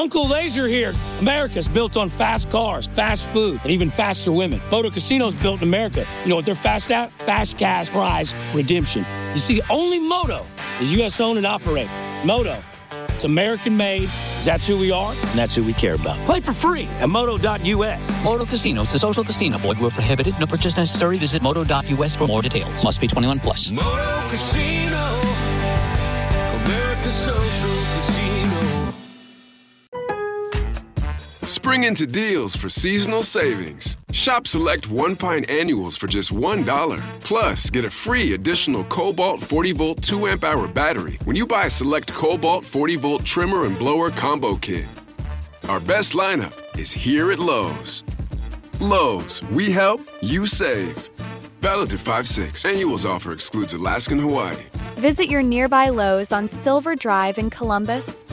Uncle Laser here. America's built on fast cars, fast food, and even faster women. Moto Casino's built in America. You know what they're fast at? Fast cash prize redemption. You see, only Moto is U.S. owned and operated. Moto, it's American made, 'cause that's who we are, and that's who we care about. Play for free at moto.us. Moto Casinos, the social casino. Void where prohibited. No purchase necessary. Visit moto.us for more details. Must be 21 plus. Moto Casino, America's social casino. Spring into deals for seasonal savings. Shop select one pint annuals for just $1. Plus, get a free additional Cobalt 40-volt 2-amp-hour battery when you buy a select Cobalt 40-volt trimmer and blower combo kit. Our best lineup is here at Lowe's. Lowe's, we help, you save. Valid through 5/6. Annuals offer excludes Alaska and Hawaii. Visit your nearby Lowe's on Silver Drive in Columbus.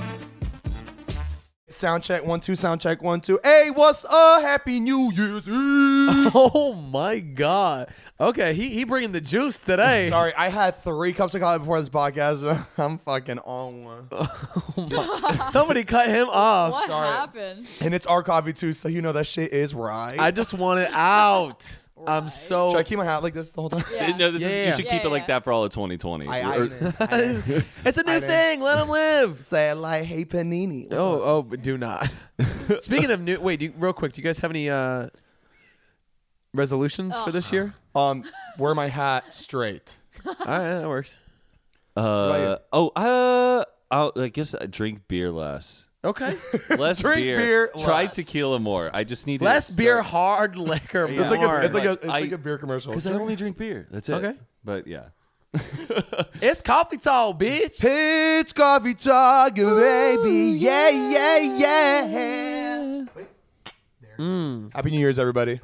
Sound check, 1 2, sound check, 1 2. Hey, what's up? Happy New Year's Eve. Oh my God. Okay, he bringing the juice today. Sorry, I had 3 cups of coffee before this podcast. I'm fucking on one. Somebody cut him off. What happened? And it's our coffee too, so you know that shit is right. I just want it out. I'm so. Should I keep my hat like this the whole time? Yeah. No, this is, Yeah. you should keep Yeah, it like yeah. that for all of 2020. It's a new thing. Let him live. Say it like, hey, Panini. What's up? Oh, but do not. Speaking of new, wait, real quick, do you guys have any resolutions for this year? Wear my hat straight. All right, that works. I guess I drink beer less. Okay. Less Drink beer Try less. tequila more. I just need Less beer, hard liquor, Yeah. more. It's Like, like a beer commercial. because I only drink beer. That's it. Okay. But yeah. It's coffee talk, bitch. It's coffee talk, baby. Yeah, yeah, yeah. Happy New Year's, everybody.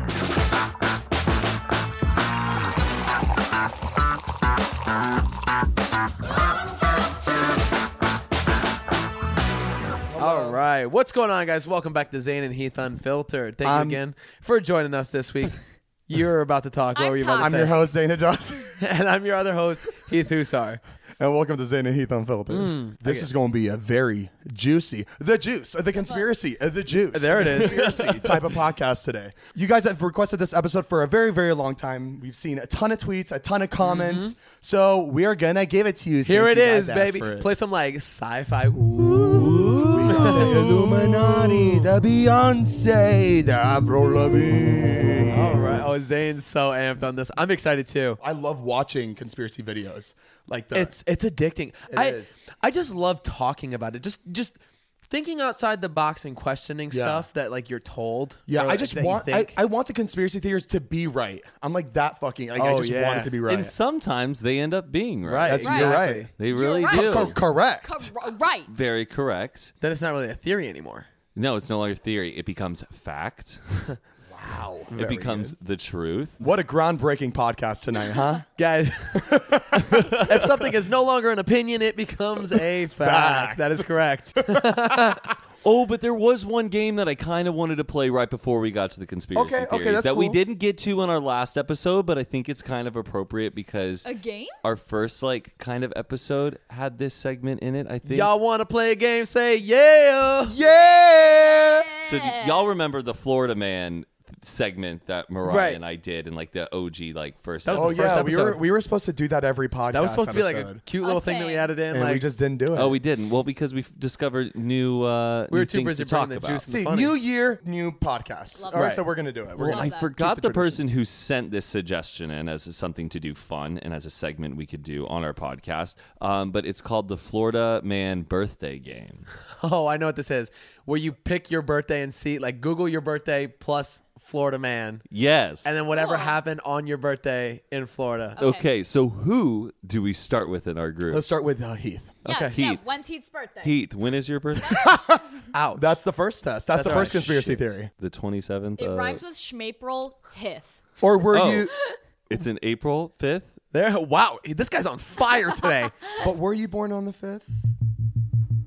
All right. What's going on, guys? Welcome back to Zane and Heath Unfiltered. Thank you again for joining us this week. You're about to talk. What were you about to I'm say? your host, Zayna Johnson. And I'm your other host, Heath Husar. And welcome to Zayna Heath Unfiltered. This is going to be a very juicy, the conspiracy, the juice. There it is. Conspiracy type of podcast today. You guys have requested this episode for a very, very long time. We've seen a ton of tweets, a ton of comments. So we are going to give it to you. Here it since you is, guys asked baby. for it. Play some like sci-fi. Ooh. We got the Illuminati, the Beyonce, the Avril Lavigne. All right. Oh, Zane's so amped on this. I'm excited too. I love watching conspiracy videos. Like the It's addicting. I just love talking about it. Just thinking outside the box and questioning stuff that like you're told. Yeah, or, I just that you want think. I want the conspiracy theories to be right. I'm like that fucking like I Oh, just yeah. want it to be right. And sometimes they end up being right. Right. That's exactly. you're right. They really right. do. Correct. Right. Very correct. Then it's not really a theory anymore. No, it's no longer theory. It becomes fact. Wow. It becomes the truth. What a groundbreaking podcast tonight, huh? Guys, if something is no longer an opinion, it becomes a fact. That is correct. Oh, but there was one game that I kind of wanted to play right before we got to the conspiracy Okay, theories that's that we cool. didn't get to in our last episode, but I think it's kind of appropriate because A game? our first like kind of episode had this segment in it, I think. Y'all want to play a game? Say yeah. Yeah. So y'all remember the Florida Man segment that Mariah Right. and I did in like the OG like first That was Oh the first yeah, episode. we were supposed to do that every podcast. That was supposed to be like a episode. cute little thing that we thing. added in. and like we just didn't do it. Oh, we didn't. Well, because we discovered new we were too things busy to talk bringing the about. juice and See, the funny. new year, new podcast. Love All right, that. so we're gonna do it. We're Well, gonna I that. forgot Keep the the tradition. person who sent this suggestion in as something to do fun and as a segment we could do on our podcast. But it's called the Florida Man Birthday Game. Oh, I know what this is. Where you pick your birthday and see, like, Google your birthday plus Florida Man, Yes. and then whatever Cool. happened on your birthday in Florida. Okay, so who do we start with in our group? Let's start with Heath. Yeah, Okay. yeah. Heath. When's Heath's birthday? Heath, when is your birthday? Out. That's the first test. That's the That's first right. conspiracy Shit. theory. The 27th. It rhymes with Schmapril Hith. Or were Oh. you? It's in April 5th. There. Wow, this guy's on fire today. But were you born on the 5th?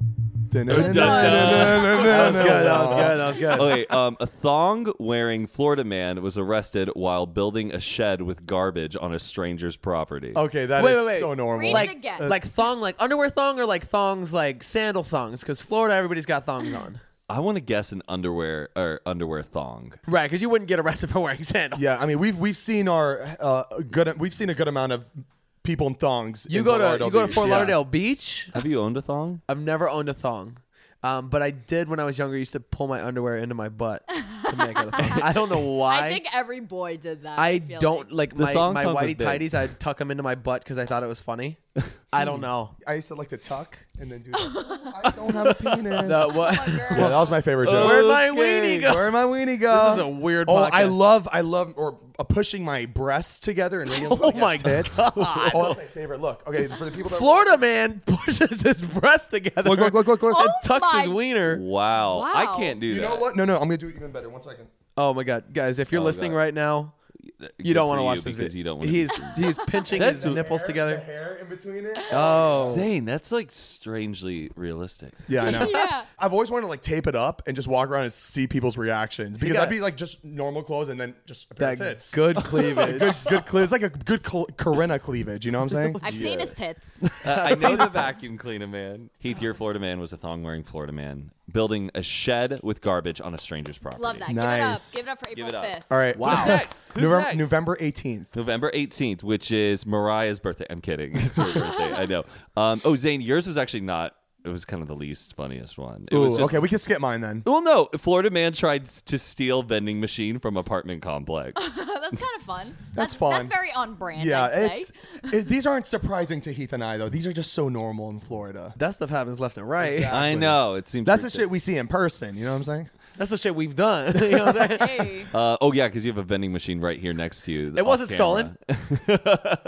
That was good. Okay, a thong-wearing Florida man was arrested while building a shed with garbage on a stranger's property. Okay, that Wait, is wait, wait. so normal. Read it again. Like thong, like underwear thong, or like thongs, like sandal thongs? Because Florida, everybody's got thongs on. I want to guess an underwear thong. Right, because you wouldn't get arrested for wearing sandals. Yeah, I mean we've seen a good amount of people in thongs. You in go Fort to Beach. Fort Yeah. Lauderdale Beach. Have you owned a thong? I've never owned a thong. But I did when I was younger. I used to pull my underwear into my butt to make it a thong. I don't know why. I think every boy did that. I feel don't like The my thong song was whitey big. tighties. I'd tuck them into my butt because I thought it was funny. I don't know. I used to like to tuck and then do that. I don't have a penis. What? Yeah, that was my favorite joke. Where'd my weenie go? Where'd my weenie go? This is a weird Oh, podcast. I love pushing my breasts together and making Oh them look my like tits. God. Oh, that's my favorite look. Okay, for the people that Florida man pushes his breast together. Look. And Oh tucks my- his wiener. Wow. Wow. I can't do You that. know what? No, I'm gonna do it even better. 1 second. Oh my God, guys! If you're Oh, listening God. right now, Good you don't for want to you watch this because video. you don't want He's pinching his nipples The together. hair in between it. Oh, Zane, that's like strangely realistic. Yeah, I know. Yeah. I've always wanted to like tape it up and just walk around and see people's reactions because got- I'd be like just normal clothes and then just a pair that of tits. good cleavage. good cleavage. It's like a good Corinna cleavage. You know what I'm saying? I've seen his tits. I know the vacuum cleaner man. Heath, your Florida man was a thong-wearing Florida man building a shed with garbage on a stranger's property. Love that. Nice. Give it up for April Give it up. 5th. All right. Wow. Who's next? Who's next? November 18th. November 18th, which is Mariah's birthday. I'm kidding. It's her birthday. I know. Oh, Zane, yours was actually not. It was kind of the least funniest one. It was Ooh, just, okay, we can skip mine then. Well, no. Florida man tried to steal vending machine from apartment complex. That's kind of fun. That's fun. That's very on brand. Yeah, I'd say. these aren't surprising to Heath and I though. These are just so normal in Florida. That stuff happens left and right. Exactly. I know. It seems That's the pretty- shit we see in person. You know what I'm saying? That's the shit we've done. You know what I'm saying? Hey. Oh yeah, because you have a vending machine right here next to you. It wasn't off camera.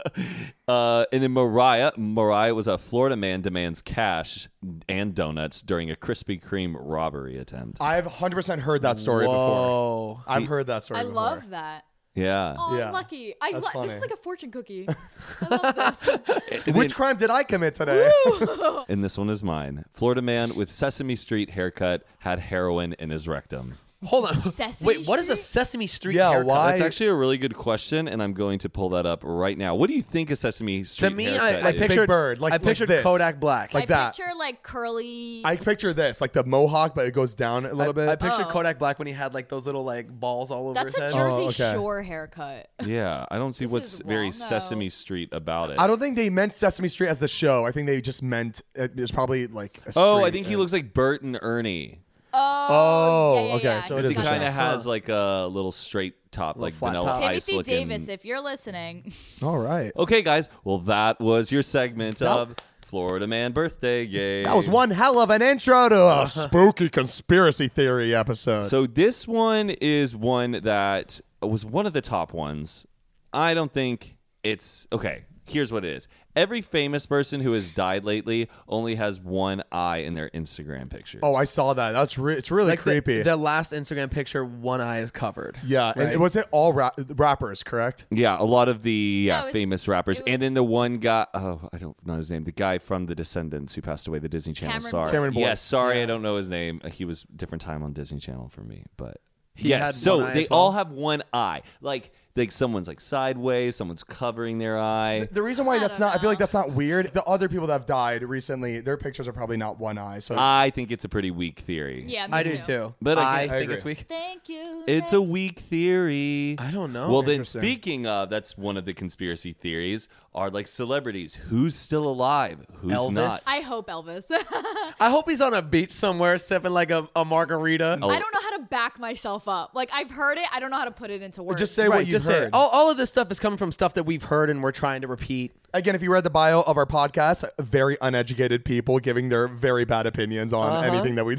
And then Mariah was a Florida man demands cash and donuts during a Krispy Kreme robbery attempt. I've 100% heard that story before. Whoa. I've heard that story I before. love that. Yeah. Oh, Yeah. I'm lucky. That's funny. This is like a fortune cookie. I love this. Which crime did I commit today? And this one is mine. Florida man with Sesame Street haircut had heroin in his rectum. Hold on. Sesame Wait, what is a Street? Sesame Street Yeah, haircut? why? That's actually a really good question, and I'm going to pull that up right now. What do you think a Sesame Street To me, haircut I is? pictured Bird, like- I like pictured this. Kodak Black. Like I that. picture like curly. I picture this, like the mohawk, but it goes down a little bit. I pictured Oh. Kodak Black when he had like those little like balls all over That's his a head. Jersey okay. Shore haircut. Yeah, I don't see This what's is very wrong, though. Sesame Street about it. I don't think they meant Sesame Street as the show. I think they just meant it was probably like a Oh, I street. think he looks like Bert and Ernie. Oh, yeah, yeah, okay. yeah. So He's it He is got a kind show. of has like a little straight top, like flat Vanilla top. Ice Timothy looking. Davis, if you're listening. All right. Okay, guys. Well, that was your segment of Florida Man Birthday Game. That was one hell of an intro to a spooky conspiracy theory episode. So this one is one that was one of the top ones. I don't think it's okay. Here's what it is. Every famous person who has died lately only has one eye in their Instagram picture. oh, I saw that. That's it's really Like creepy. The last Instagram picture, one eye is covered. yeah, Right. and was it all rappers? Correct. Yeah, a lot of the No, it was- famous rappers. it was- And then the one guy, I don't know his name, the guy from The Descendants who passed away, the Disney Channel Cameron star. Boyce. Cameron Boyce. Yes, sorry, I don't know his name. He was different time on Disney Channel for me, but He yes. had So one eye they as well? all have one eye. Like someone's like sideways, someone's covering their eye. The reason why that's don't not, I feel like know. that's not weird. The other people that have died recently, their pictures are probably not one eye. So I think it's a pretty weak theory. Yeah, me I do too. But I again- I think agree. it's weak. Thank you. It's a next. weak theory. I don't know. Well, then Interesting. speaking of, that's one of the conspiracy theories are like celebrities. Who's still alive? Who's Elvis? not? I hope Elvis. I hope he's on a beach somewhere sipping like a margarita. Oh. I don't know how to back myself up. Like I've heard it. I don't know how to put it into words. just say Right, what you've just say it. heard. All of this stuff is coming from stuff that we've heard and we're trying to repeat. Again, if you read the bio of our podcast, very uneducated people giving their very bad opinions on anything that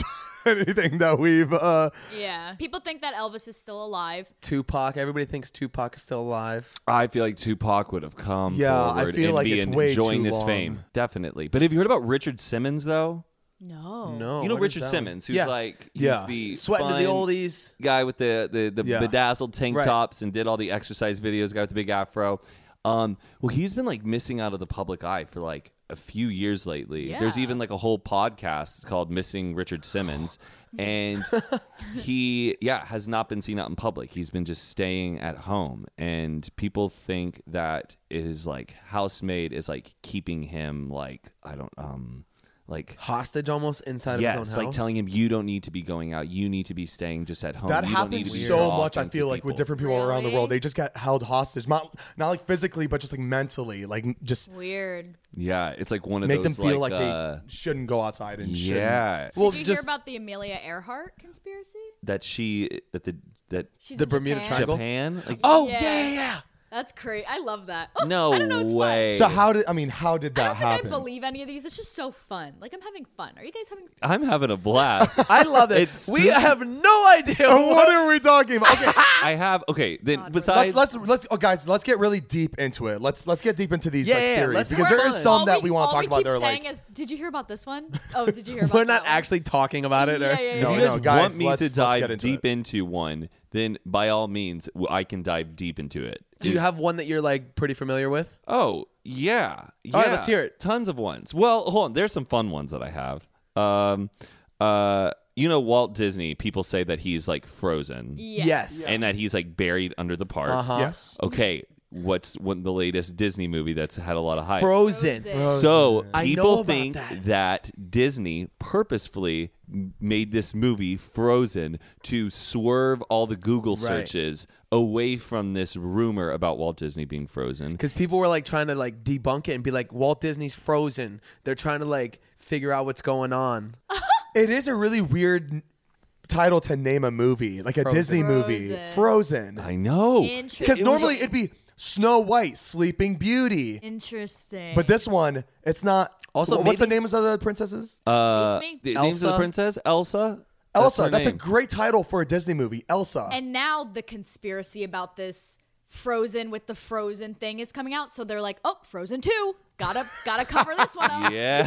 we've Yeah. People think that Elvis is still alive. Tupac. Everybody thinks Tupac is still alive. I feel like Tupac would have come Yeah, I forward feel and like be it's way enjoying too this long. fame. Definitely. But have you heard about Richard Simmons, though? No. No. You know what is Richard that Simmons, one? who's Yeah. like, he's Yeah. the Sweating to the fun oldies. guy with the Yeah. bedazzled tank Right. tops and did all the exercise videos, guy with the big afro. Well, he's been like missing out of the public eye for like a few years lately. There's even like a whole podcast called Missing Richard Simmons. And he, has not been seen out in public. He's been just staying at home. And people think that his like housemaid is like keeping him like, like hostage almost inside of his own house. Yes, like telling him you don't need to be going out. You need to be staying just at home. That You don't need happens to be so much. I talking to feel like with people. different people around the Really? world, they just get held hostage, not like physically, but just like mentally, like just Weird. Yeah, it's like one of make them those feel like they shouldn't go outside and yeah. Well, Did you just hear about the Amelia Earhart conspiracy? that She's The in Bermuda Japan. Triangle? Japan. Like, oh Yeah. yeah. That's crazy. I love that. Oh, no I don't know, it's way. So how did that I don't happen? think I believe any of these. It's just so fun. Like I'm having fun. Are you guys having? I'm having a blast. I love it. It's We have no idea. What are we talking about? Okay, I have then God, besides let's guys, let's get really deep into it. Let's get deep into these Yeah, like, yeah, theories let's because have there fun. is some All that we want to talk about. All They're we keep saying like, is, did you hear about this one? Oh, did you hear about We're that not one? actually talking about it. Or, Yeah. No, if you no, guys guys, want me let's to get dive into deep it. into one, then by all means I can dive deep into it. Do you have one that you're like pretty familiar with? Oh, yeah. All right, let's hear it. Tons of ones. Well, hold on. There's some fun ones that I have. Walt Disney, people say that he's like frozen Yes. and that he's like buried under the park. Uh-huh. yes. Okay. What's the latest Disney movie that's had a lot of hype? Frozen. So I know people about think that. Disney purposefully made this movie Frozen to swerve all the Google searches away from this rumor about Walt Disney being frozen. Because people were like trying to like debunk it and be like, Walt Disney's frozen. They're trying to like figure out what's going on. It is a really weird title to name a movie, like a Frozen. Disney movie, Frozen. Frozen. I know. Because normally it'd be Snow White, Sleeping Beauty, Interesting. but this one it's not. Also, what's the maybe- names of the princesses? It's me. The names of the Elsa? princess? Elsa? Elsa. her That's a name. great title for a Disney movie. Elsa. And now the conspiracy about this Frozen with the Frozen thing is coming out. So they're like, oh, Frozen 2. Gotta cover this one up. Yeah.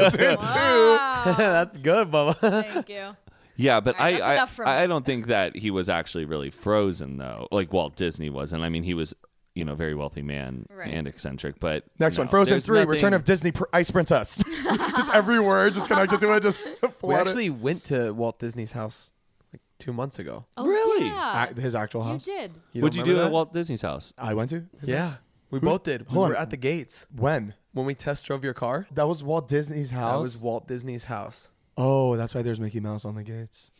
Wow. That's good, Bubba. Thank you. Yeah, but All right, that's enough from I me. don't think that he was actually really frozen though, like Walt Disney wasn't. I mean, he was, a very wealthy man Right. and eccentric. But Next no, one, Frozen there's 3, nothing- Return of Disney Ice Princess. Just every word just connected to it. Just We flood it. actually went to Walt Disney's house like 2 months ago. Oh, Really? Yeah. His actual You house. did. What'd you don't do remember at that? Walt Disney's house? I went to. Yeah. We both did. We Hold were on. at the gates When? when we test drove your car. That was Walt Disney's house. That was Walt Disney's house. Oh, that's why there's Mickey Mouse on the gates.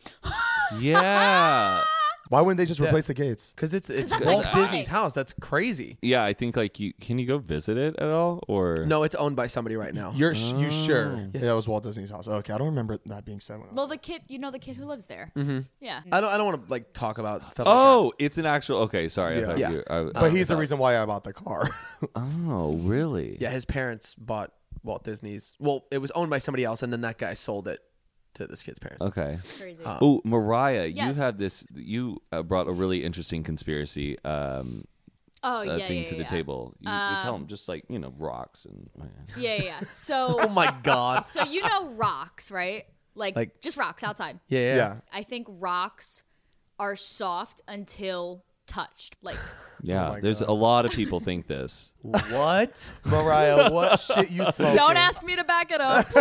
Yeah. Why wouldn't they just replace the gates? Because it's that's Walt iconic. Disney's house. That's crazy. Yeah, I think like can you go visit it at all or No, it's owned by somebody right now. You sure? Yes. Yeah, that was Walt Disney's house. Okay, I don't remember that being said. Well, the kid who lives there. Mm-hmm. Yeah. I don't want to like talk about stuff. Oh, it's an actual. Okay, sorry. I thought Yeah. you. But he's the reason why I bought the car. Oh, really? Yeah, his parents bought Walt Disney's. Well, it was owned by somebody else, and then that guy sold it to this kid's parents. Okay. Crazy. Oh, Mariah, you Yes. had this. You brought a really interesting conspiracy oh yeah, thing yeah, to the yeah. table. You tell them just like rocks and. Yeah. So Oh my God. so rocks, right? Like just rocks outside. Yeah. Yeah. I think rocks are soft until touched. Like Yeah, my there's God. a lot of people think this. What? Mariah, what shit you smoking? don't ask me to back it up,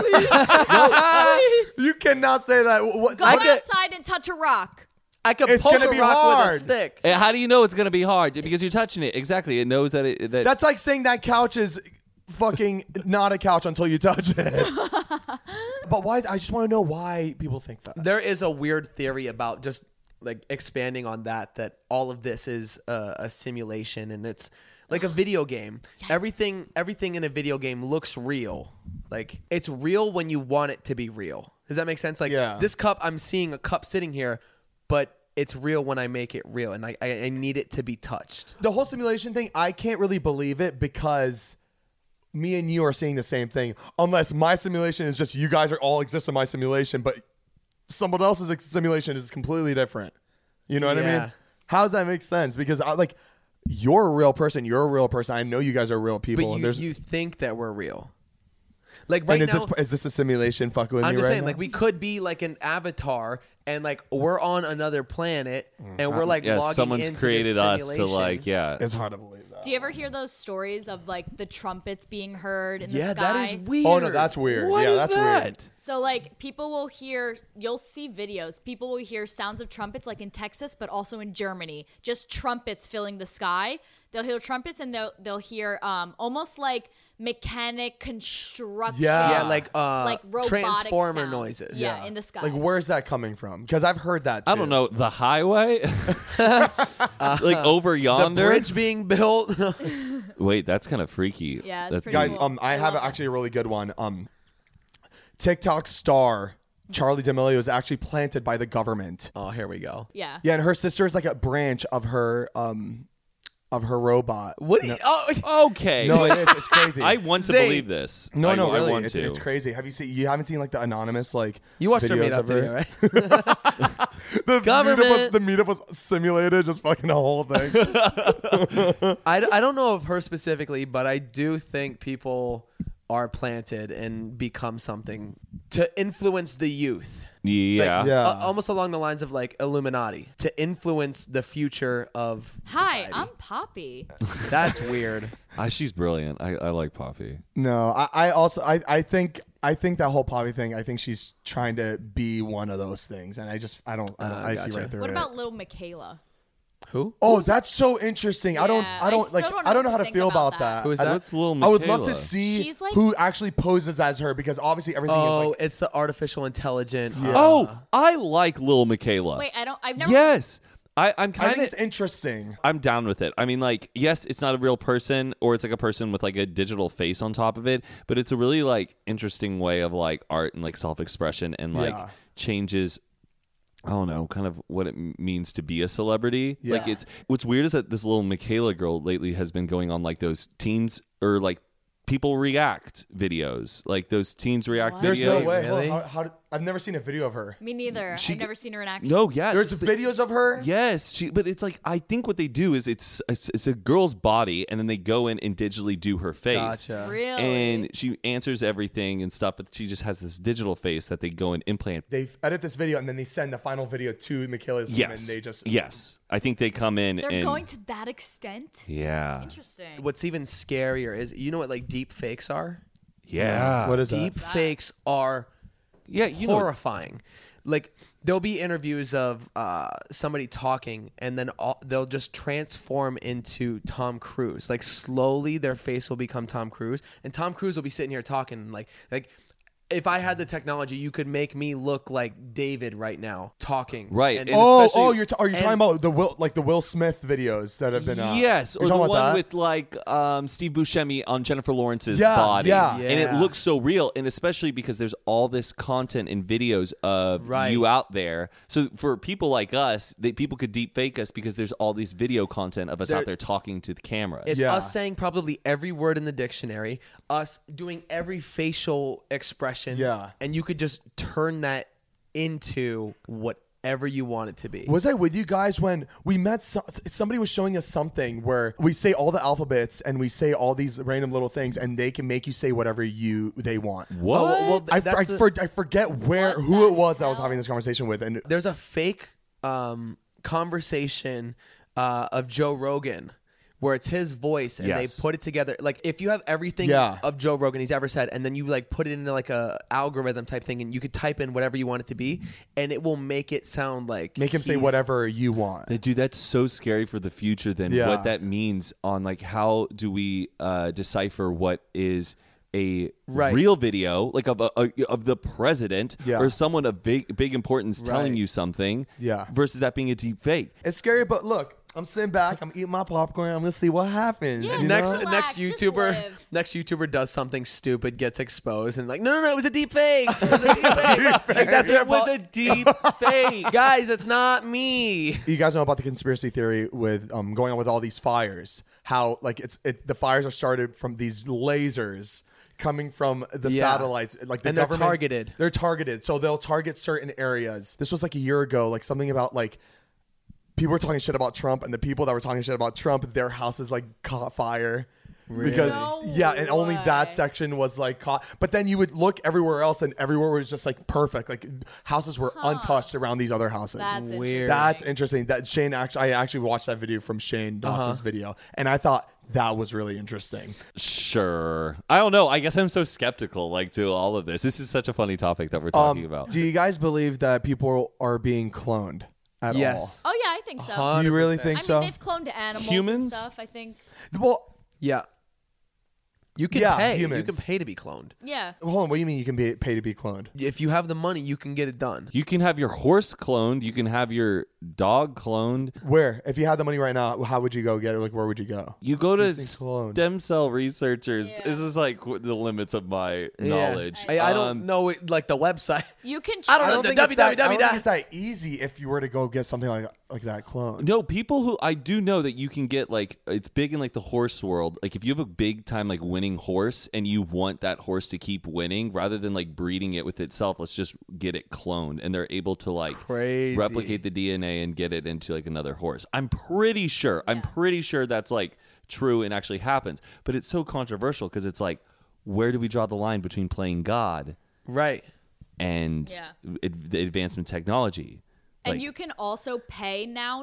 please. You cannot say that. What? Go outside and touch a rock. I could It's poke gonna a be rock hard. with a stick. How do you know it's going to be hard? Because you're touching it. Exactly. It knows that it. That's like saying that couch is fucking not a couch until you touch it. But why? I just want to know why people think that. There is a weird theory about just like expanding on that all of this is a simulation and it's like a video game. Yes. Everything in a video game looks real. Like it's real when you want it to be real. Does that make sense? Like this cup, I'm seeing a cup sitting here, but it's real when I make it real, and I need it to be touched. The whole simulation thing, I can't really believe it because me and you are seeing the same thing. Unless my simulation is just you guys are all exist in my simulation, but someone else's simulation is completely different. You know what I Yeah. mean? How does that make sense? Because you're a real person. You're a real person. I know you guys are real people. But you think that we're real. Like right and now, is this a simulation fucking with I'm me just right saying, now? like we could be like an avatar, and like we're on another planet, and we're like yeah, logging someone's into created this us to simulation. like It's hard to believe that. Do you ever hear those stories of like the trumpets being heard in the Yeah, sky? that is weird. Oh no, that's weird. What yeah, is that's that? weird. So like people will hear, you'll see videos. People will hear sounds of trumpets like in Texas, but also in Germany. Just trumpets filling the sky. They'll hear trumpets and they'll hear almost like mechanic construction. Yeah. Yeah, like robotic transformer sounds. noises. Yeah, in the sky. Like, where's that coming from? Because I've heard that too. I don't know, the highway? Like over The yonder? bridge being built. Wait, that's kind of freaky. Yeah, it's That's- pretty Guys, cool. I have love it. actually a really good one. TikTok star Charli D'Amelio is actually planted by the government. Oh, here we go. Yeah. Yeah, and her sister is like a branch of her robot. What? Do you, oh, Okay. No, it is. It's crazy. I want to Zane. believe this. no, I really, want it's, to. it's crazy. You haven't seen like the anonymous like you watched her videos meetup of her? video, right? The Government. meetup was simulated, just fucking the whole thing. I don't know of her specifically, but I do think people are planted and become something to influence the youth. Yeah. Yeah. Almost along the lines of like Illuminati to influence the future of Hi, society. I'm Poppy. That's weird. She's brilliant. I like Poppy. No, I think that whole Poppy thing. I think she's trying to be one of those things, and I see gotcha. right through What it. about little Michaela? Who? Oh, that's so interesting. I don't I still like. don't know I don't know what how to to think feel about about that. that. Who is I that? don't- What's little I would love to Michaela? see She's like- who actually poses as her, because obviously everything is Oh, like. it's the artificial intelligent. Oh, I like Lil Michaela. Wait, I've never. Yes. I'm I kind think of. it's interesting. I'm down with it. I mean, like, yes, it's not a real person, or it's like a person with like a digital face on top of it, but it's a really like interesting way of like art and like self-expression and like Yeah. changes. I don't know, kind of what it means to be a celebrity. Yeah. Like, it's what's weird is that this little Michaela girl lately has been going on like those teens or like people react videos, like those teens react There's videos. no way. Really? How I've never seen a video of her. Me neither. She- I've never seen her in action. No, yeah, There's videos of her. yes, but it's like I think what they do is it's a girl's body, and then they go in and digitally do her face. Gotcha. Really? And she answers everything and stuff, but she just has this digital face that they go and implant. They edit this video and then they send the final video to Michaela's. Yes, And they just. yes. I think they come in They're and going to that extent. yeah, Interesting. What's even scarier is you know what like deep fakes are? yeah. What is Deep that? fakes are Yeah, you know. horrifying. Like there'll be interviews of somebody talking, and then they'll just transform into Tom Cruise. Like slowly, their face will become Tom Cruise, and Tom Cruise will be sitting here talking like. If I had the technology, you could make me look like David right now talking. Right. And And Oh, especially- are you talking about the Will Smith videos that have been? Yes, or you're the talking one about that? with like Steve Buscemi on Jennifer Lawrence's Yeah, body, yeah. and it Yeah. looks so real. And especially because there's all this content and videos of Right. you out there. So for people like us, people could deep fake us because there's all these video content of us out there talking to the cameras. It's Yeah. us saying probably every word in the dictionary, us doing every facial expression. Yeah. And you could just turn that into whatever you want it to be. Was I with you guys when we met? Somebody was showing us something where we say all the alphabets and we say all these random little things, and they can make you say whatever they want. What? Oh, well, I forget who it was that I was having this conversation with, and There's a fake conversation of Joe Rogan where it's his voice and Yes. they put it together. Like if you have everything Yeah. of Joe Rogan he's ever said, and then you like put it into like a algorithm type thing, and you could type in whatever you want it to be, and it will make it sound like make him say he's- whatever you want. Dude, that's so scary for the future. Then Yeah. what that means on like how do we decipher what is a Right. real video, like of the president Yeah. or someone of big importance telling Right. you something, Yeah. versus that being a deep fake. It's scary, but look, I'm sitting back, I'm eating my popcorn, I'm gonna see what happens. Yeah, you Next, know? Relax, next just YouTuber, live. next YouTuber does something stupid, gets exposed, and like, no, it was a deep fake. It was a deep fake. Like that's their It was apo- a deep fake. guys. It's not me. You guys know about the conspiracy theory with going on with all these fires? How like the fires are started from these lasers coming from the Yeah. satellites, like the And they're government's- targeted. They're targeted, so they'll target certain areas. This was like a year ago, like something about like people were talking shit about Trump, and the people that were talking shit about Trump, their houses like caught fire. Because No and only that way. section was like caught. But then you would look everywhere else, and everywhere was just like perfect. Like houses were untouched around these other houses. That's Weird. interesting. That's interesting. That I actually watched that video from Shane Dawson's video, and I thought that was really interesting. Sure. I don't know. I guess I'm so skeptical, like, to all of this. This is such a funny topic that we're talking about. Do you guys believe that people are being cloned at all? Oh yeah, I think so. 100%. You really think so? I mean, they've cloned animals Humans? and stuff. I think. Well, Yeah. You can pay. humans. You can pay to be cloned. Yeah. hold on. What do you mean you can pay to be cloned? If you have the money, you can get it done. You can have your horse cloned. You can have your dog cloned. Where? If you had the money right now, how would you go get it? Like, where would you go? You go to These things cloned. stem cell researchers. Yeah. This is like the limits of my knowledge. I don't know it, like the website. You can. I don't I know. don't The think it's that- I don't www. think it's that easy if you were to go get something like that clone. No, people who I do know that you can get, like, it's big in like the horse world. Like if you have a big time like winning horse and you want that horse to keep winning rather than like breeding it with itself, let's just get it cloned, and they're able to like Crazy. replicate the DNA and get it into like another horse. I'm pretty sure that's like true and actually happens. But it's so controversial because it's like, where do we draw the line between playing God Right. and the advancement technology? And Like, you can also pay now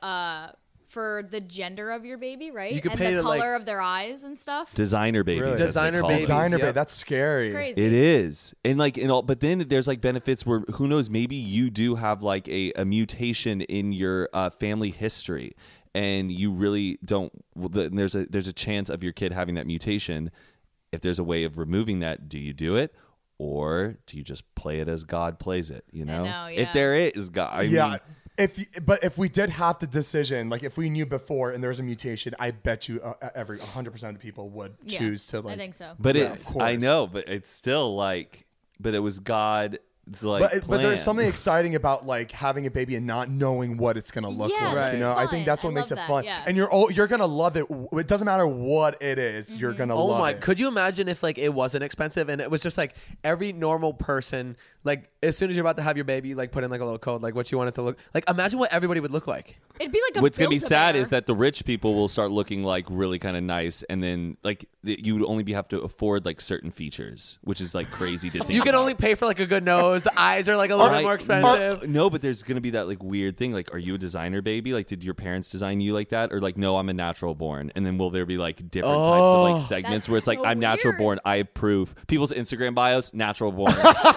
to for the gender of your baby, right? You can and pay the to, color like- of their eyes and stuff. designer babies. Really? as they Designer call them. babies. Designer Yep. babe, that's scary. It's crazy. It is. And like in all, but then there's like benefits where who knows, maybe you do have like a mutation in your family history, and you really don't. There's a chance of your kid having that mutation. If there's a way of removing that, do you do it, or do you just play it as God plays it? You know, know, if yeah. there is God, I Yeah. mean, If we did have the decision, like if we knew before and there was a mutation, I bet you 100% of people would Yeah, choose to like. I think so. but Yeah, of it's course. I know, but it's still like, but it was God. It's like, But there's plan. something exciting about like having a baby and not knowing what it's gonna look Yeah, like. that's You know, I fun. think that's what I makes love it that, fun. yeah. And you're gonna love it. It doesn't matter what it is, you're gonna Oh love my! it. Could you imagine if like it wasn't expensive and it was just like every normal person, like as soon as you're about to have your baby, you like put in like a little code, like what you want it to look like. Imagine what everybody would look like. It'd be like a. What's gonna be sad Build-A-Bear. is that the rich people will start looking like really kind of nice, and then like you would only have to afford like certain features, which is like crazy to think. You can about. only pay for like a good nose. The eyes are like a little bit more expensive. No, but there's gonna be that like weird thing. Like, are you a designer baby? Like, did your parents design you like that, or like, no, I'm a natural born? And then will there be like different types of like segments That's where it's like, so I'm natural weird. born, I approve. People's Instagram bios, natural born.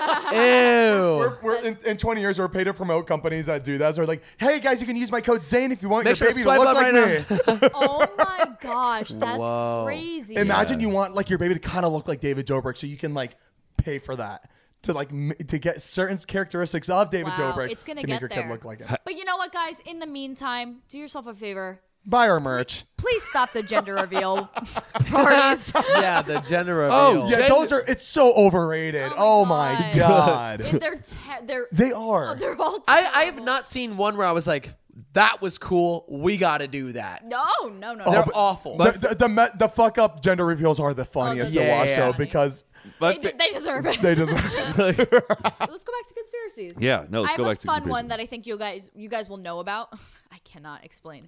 Ew. We're in 20 years, we're paid to promote companies that do that. So we're like, hey guys, you can use my code Zane if you want Make your sure to baby to swipe look up like right me. Oh my gosh, that's Whoa. crazy. Imagine you want like your baby to kind of look like David Dobrik, so you can like pay for that to like to get certain characteristics of David Wow, Dobrik it's gonna to get make your there. kid look like it. But you know what, guys? In the meantime, do yourself a favor. Buy our merch. Please stop the gender reveal parties. Yeah, the gender reveal. Oh yeah, those are. It's so overrated. Oh my god. And they're They are. oh, they're all. I have not seen one where I was like, that was cool. We got to do that. No. They're but- awful. The fuck up gender reveals are the funniest they're to watch so though funny. because They deserve it. they just. Let's go back to conspiracies. Yeah, no, let's I go have back to a fun conspiracy. one that I think you guys will know about. I cannot explain.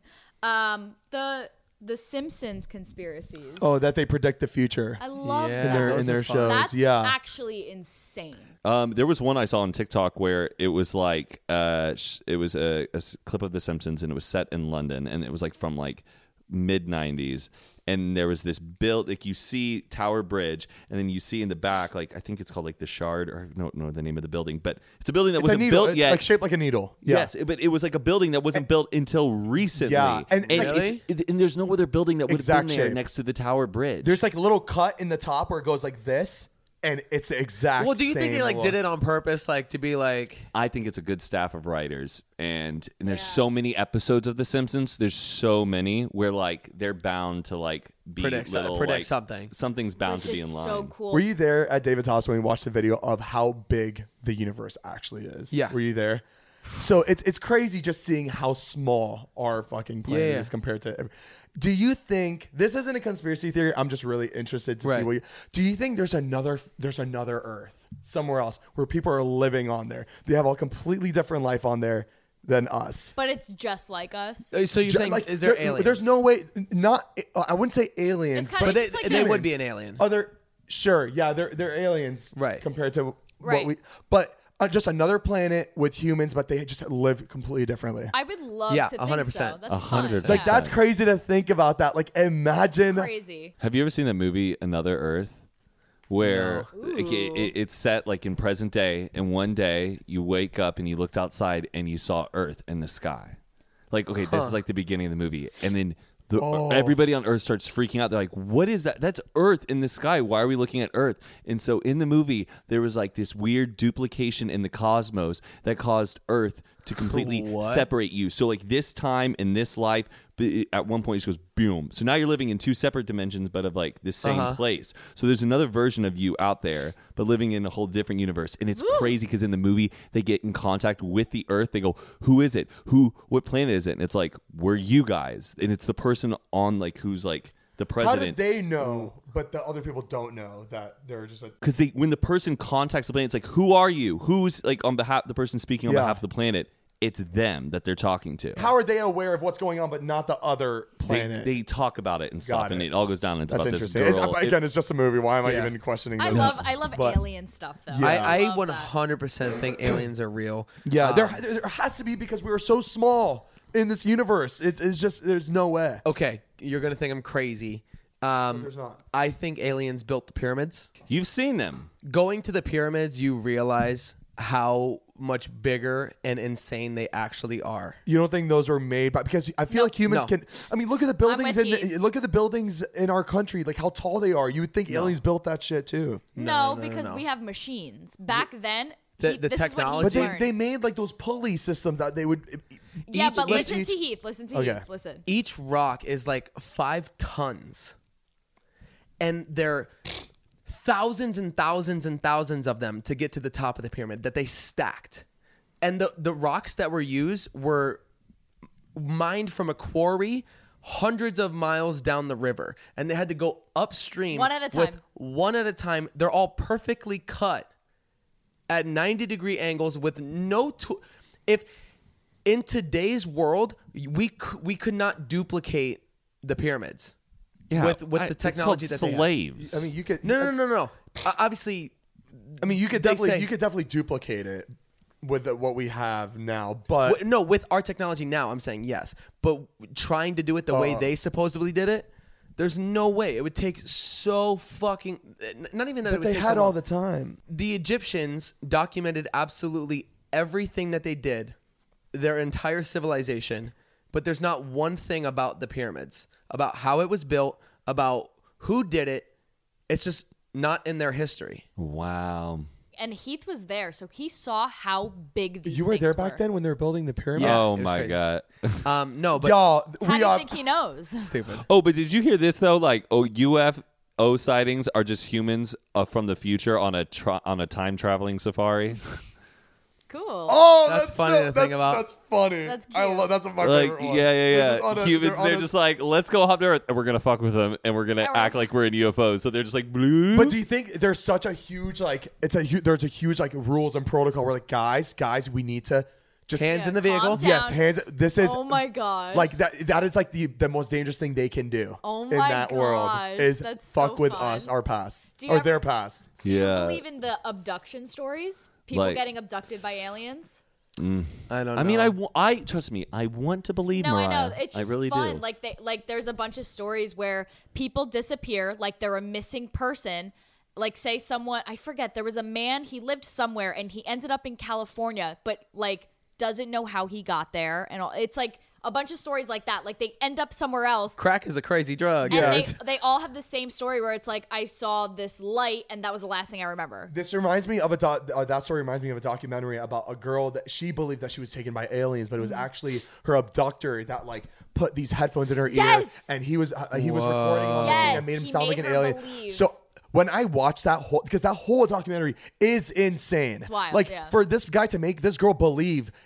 The Simpsons conspiracies. Oh, that they predict the future I love Yeah. that. in those their are fun. shows. That's Yeah. actually insane. There was one I saw on TikTok where it was like it was a clip of The Simpsons, and it was set in London, and it was like from like mid 90s, and there was this build, like you see Tower Bridge, and then you see in the back, like I think it's called like the Shard, or I don't know the name of the building, but it's a building that It's a wasn't needle. built It's yet. like shaped like a needle. Yeah. Yes, but it was like a building that wasn't built until recently. Yeah, and like, Really? and there's no other building that would have Exact been there shape. next to the Tower Bridge. There's like a little cut in the top where it goes like this, and it's the exact. Well, do you think they same like look. did it on purpose, like to be like? I think it's a good staff of writers, and there's so many episodes of The Simpsons. There's so many where like they're bound to like be Predict like, something. Something's bound to be It's in line. so cool. Were you there at David's house when we watched the video of how big the universe actually is? Yeah. Were you there? So it's crazy just seeing how small our fucking planet Yeah. is compared to. Do you think this isn't a conspiracy theory? I'm just really interested to see Right. what. Do you think there's another Earth somewhere else where people are living on there? They have a completely different life on there than us. But it's just like us. So you're saying, Like, is there aliens? There's no way. Not. I wouldn't say aliens, It's kinda but But just like they humans. would be an alien. other. Sure. Yeah. They're aliens. Right. Compared to Right. what we. But just another planet with humans, but they just live completely differently. I would love to think 100%. so. That's 100%. fun. Like that's crazy to think about that. Like imagine. Crazy. Have you ever seen the movie Another Earth? Where it's set like in present day, and one day you wake up and you looked outside and you saw Earth in the sky. Like, okay, this is like the beginning of the movie, and then everybody on Earth starts freaking out. They're like, "What is that? That's Earth in the sky. Why are we looking at Earth?" And so in the movie, there was like this weird duplication in the cosmos that caused Earth to completely separate you. So like this time in this life, at one point it just goes boom. So now you're living in two separate dimensions, but of like the same place. So there's another version of you out there, but living in a whole different universe. And it's crazy because in the movie they get in contact with the Earth. They go, "Who is it? What planet is it?" And it's like, "We're you guys." And it's the person on like who's like the president. How did they know, but the other people don't know that they're just like? Because when the person contacts the planet, it's like, "Who are you? Who's like on behalf the person speaking on behalf of the planet?" It's them that they're talking to. How are they aware of what's going on, but not the other planet? They talk about it and stuff, and it all goes down. And it's That's about this interesting. girl. Again, it's just a movie. Why am I even questioning this? I love alien stuff though. Yeah. I love 100% think aliens are real. Yeah, there has to be because we are so small in this universe. It's just there's no way. Okay, you're gonna think I'm crazy. There's not. I think aliens built the pyramids. You've seen them. Going to the pyramids, you realize how much bigger and insane they actually are. You don't think those are made by? Because I feel like humans can. I mean, look at the buildings look at the buildings in our country, like how tall they are. You would think aliens built that shit too. No, because we have machines. Back then, The this technology- is what he But learned. they made like those pulley systems that they would. Yeah, but listen to Heath. Listen to Okay. Heath. Listen. Each rock is like 5 tons. And they're thousands and thousands and thousands of them to get to the top of the pyramid that they stacked. And the rocks that were used were mined from a quarry hundreds of miles down the river. And they had to go upstream. One at a with time. one at a time. They're all perfectly cut at 90-degree angles with no... If in today's world, we could not duplicate the pyramids. Yeah, with the technology it's that called slaves. I mean, you could. No. Obviously, I mean, you could definitely duplicate it with what we have now, but with our technology now, I'm saying yes. But trying to do it the way they supposedly did it, there's no way. It would take so fucking. Not even that. but It would they take had so all long. the time. The Egyptians documented absolutely everything that they did, their entire civilization. But there's not one thing about the pyramids, about how it was built, about who did it. It's just not in their history. Wow. And Heath was there, so he saw how big these You were there things back were. then when they were building the pyramids. Yes, Oh it was my crazy. god. No, but Y'all, How we do you are. think he knows? stupid. Oh, but did you hear this though? Like, UFO sightings are just humans from the future on a time traveling safari. Cool. Oh, That's funny to think about. That's funny. That's I cute. love. That's my Like, favorite one. yeah. They're just on a- Humans, on they're a- just like, let's go hop to Earth, and we're gonna fuck with them, and we're gonna Yeah, act like we're in UFOs. So they're just like, blue. But do you think there's such a huge there's a huge like rules and protocol where like guys, we need to just Hands in the calm vehicle. down. Yes, hands. This is Oh my gosh. like that. That is like the most dangerous thing they can do Oh in my that world gosh, is that's fuck so with fun. us, our past, Do you or ever- their past. Do you Yeah. believe in the abduction stories? People Like- getting abducted by aliens? I don't know. I mean, I trust me. I want to believe No, Mariah. I know. It's just I really fun. do. Like there's a bunch of stories where people disappear, like they're a missing person. Like say someone, I forget, there was a man, he lived somewhere and he ended up in California, but like doesn't know how he got there. And it's like a bunch of stories like that. Like they end up somewhere else. Crack is a crazy drug. And they all have the same story where it's like, I saw this light and that was the last thing I remember. This reminds me of that story reminds me of a documentary about a girl that she believed that she was taken by aliens, but it was actually her abductor that like put these headphones in her Yes! ear, and he was recording all this thing Yes, that made him he sound like made an her alien. believe. So when I watched that whole, because that whole documentary is insane. It's wild, Like yeah. for this guy to make this girl believe that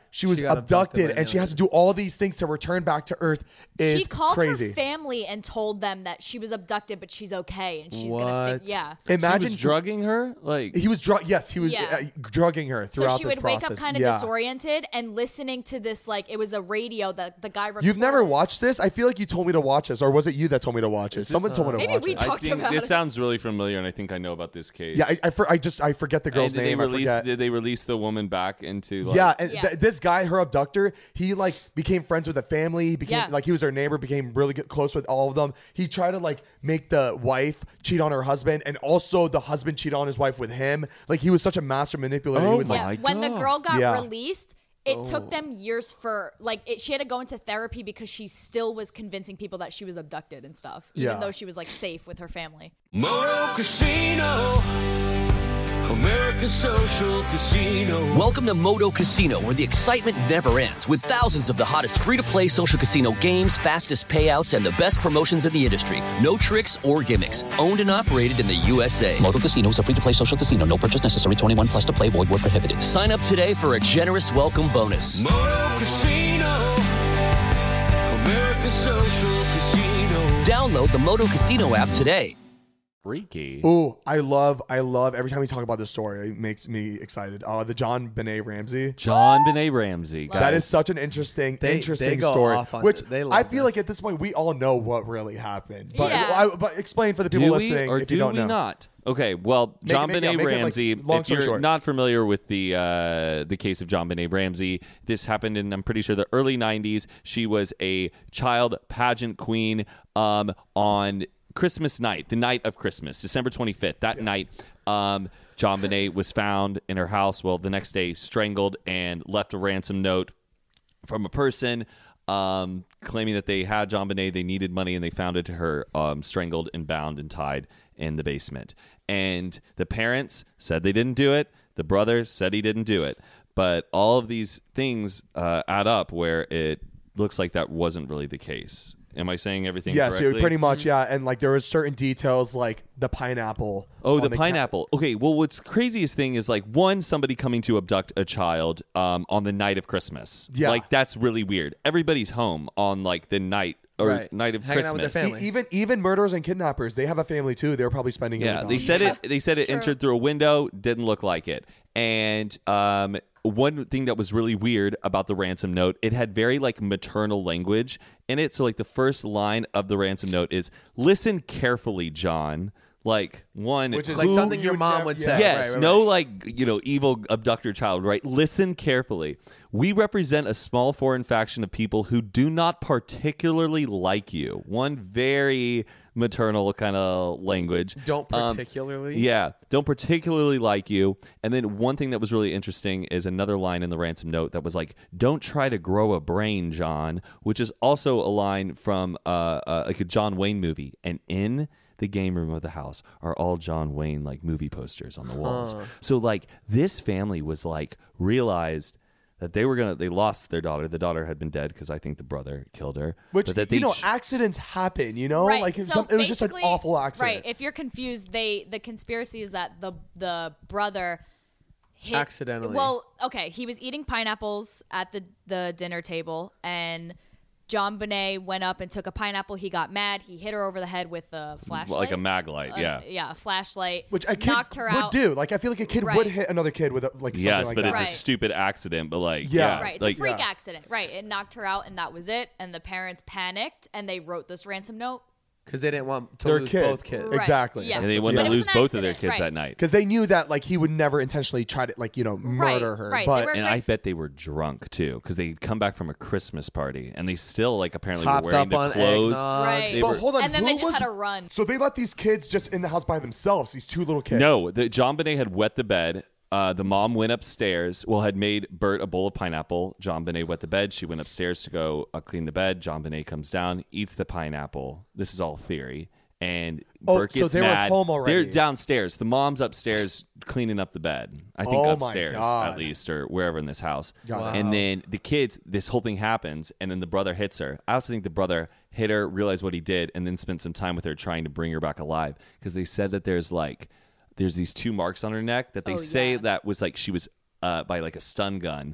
she was abducted and she has to do all these things to return back to Earth is she called crazy. her family and told them that she was abducted, but she's okay and she's What? Imagine he was drugging her. Like he was Yes, he was drugging her throughout so she this would process. wake up kind of disoriented and listening to this, like it was a radio that the guy recorded. You've never watched this? I feel like you told me to watch this, or was it you that told me to watch it? Someone told me to watch it. Maybe we talked about this it. sounds really familiar, and I think I know about this case. Yeah, I forget the girl's name. Did they release the woman back into? Like, yeah, and this guy, her abductor, he like became friends with the family. He became like he was their neighbor. Became really close with all of them. He tried to like make the wife cheat on her husband, and also the husband cheat on his wife with him. Like he was such a master manipulator. Oh he would, my God. When the girl got released, it took them years for she had to go into therapy because she still was convincing people that she was abducted and stuff, even though she was like safe with her family. Moto Casino, America's social casino. Welcome to Moto Casino, where the excitement never ends, with thousands of the hottest free-to-play social casino games, fastest payouts, and the best promotions in the industry. No tricks or gimmicks. Owned and operated in the USA. Moto Casino is a free-to-play social casino. No purchase necessary. 21 plus to play. Void where prohibited. Sign up today for a generous welcome bonus. Moto Casino, America's social casino. Download the Moto Casino app today. Freaky. Oh, I love every time we talk about this story, it makes me excited. The John Benet Ramsey. That is such an interesting they go story. off on Which they love I feel this. like at this point we all know what really happened. But but explain for the people listening if you don't know. Not? Okay, well, John Benet Ramsey. Long If story you're short. not familiar with the case of John Benet Ramsey, this happened in, I'm pretty sure, the early 90s. She was a child pageant queen on Christmas night, the night of Christmas, December 25th. That night, John Benet was found in her house. Well, the next day, strangled and left a ransom note from a person claiming that they had John Benet, they needed money, and they found it to her strangled and bound and tied in the basement. And the parents said they didn't do it. The brother said he didn't do it. But all of these things add up where it looks like that wasn't really the case. Am I saying everything correctly? Yes, pretty much, yeah. And like there was certain details like the pineapple. Oh, the pineapple. Okay, well, what's craziest thing is like somebody coming to abduct a child on the night of Christmas. Yeah. Like that's really weird. Everybody's home on like the night or night of Hanging Christmas. out with their family. Even murderers and kidnappers, they have a family too. They're probably spending. Yeah, they said it entered through a window, didn't look like it. And one thing that was really weird about the ransom note, it had very like maternal language in it. So like the first line of the ransom note is, "Listen carefully, John." Like which is like something your mom would say. Yes, right. no like, evil abductor child, right? Listen carefully. We represent a small foreign faction of people who do not particularly like you. One very maternal kind of language. Don't particularly? Don't particularly like you. And then one thing that was really interesting is another line in the ransom note that was like, "Don't try to grow a brain, John," which is also a line from like a John Wayne movie. And in the game room of the house are all John Wayne like movie posters on the walls. So like this family was like realized that they lost their daughter. The daughter had been dead because I think the brother killed her. Which, accidents happen, Right. Like So it was just an awful accident. Right. If you're confused, the conspiracy is that the brother hit accidentally. Well, okay, he was eating pineapples at the dinner table, and John Benet went up and took a pineapple. He got mad. He hit her over the head with a flashlight. Like a mag light, yeah. Yeah, a flashlight. Which a kid knocked her would out. do. Like, I feel like a kid would hit another kid with something like yes, that. but it's Right. a stupid accident. But like, Right, it's like, a freak accident. Right, it knocked her out, and that was it. And the parents panicked, and they wrote this ransom note. Because they didn't want to Their lose kid. both kids. Right. Exactly. Yes. and they wanted But to it was lose an both of their accident, kids right. that night. Because they knew that like he would never intentionally try to murder her. right. But They were And I bet they were drunk too, because they'd come back from a Christmas party, and they still like apparently were Hopped wearing up the on clothes. eggnog. Right. They but were- hold on, And then who they just was- had to run. So they let these kids just in the house by themselves. These two little kids. No, John Benet had wet the bed. The mom went upstairs. Well, had made Bert a bowl of pineapple. John Benet wet the bed. She went upstairs to go clean the bed. John Benet comes down, eats the pineapple. This is all theory. And Bert so gets they were mad. home already. They're downstairs. The mom's upstairs cleaning up the bed. I think Oh my upstairs God. at least, or wherever in this house. Wow. And then the kids, this whole thing happens, and then the brother hits her. I also think the brother hit her, realized what he did, and then spent some time with her trying to bring her back alive. Because they said that there's these two marks on her neck that they say that was like she was by like a stun gun.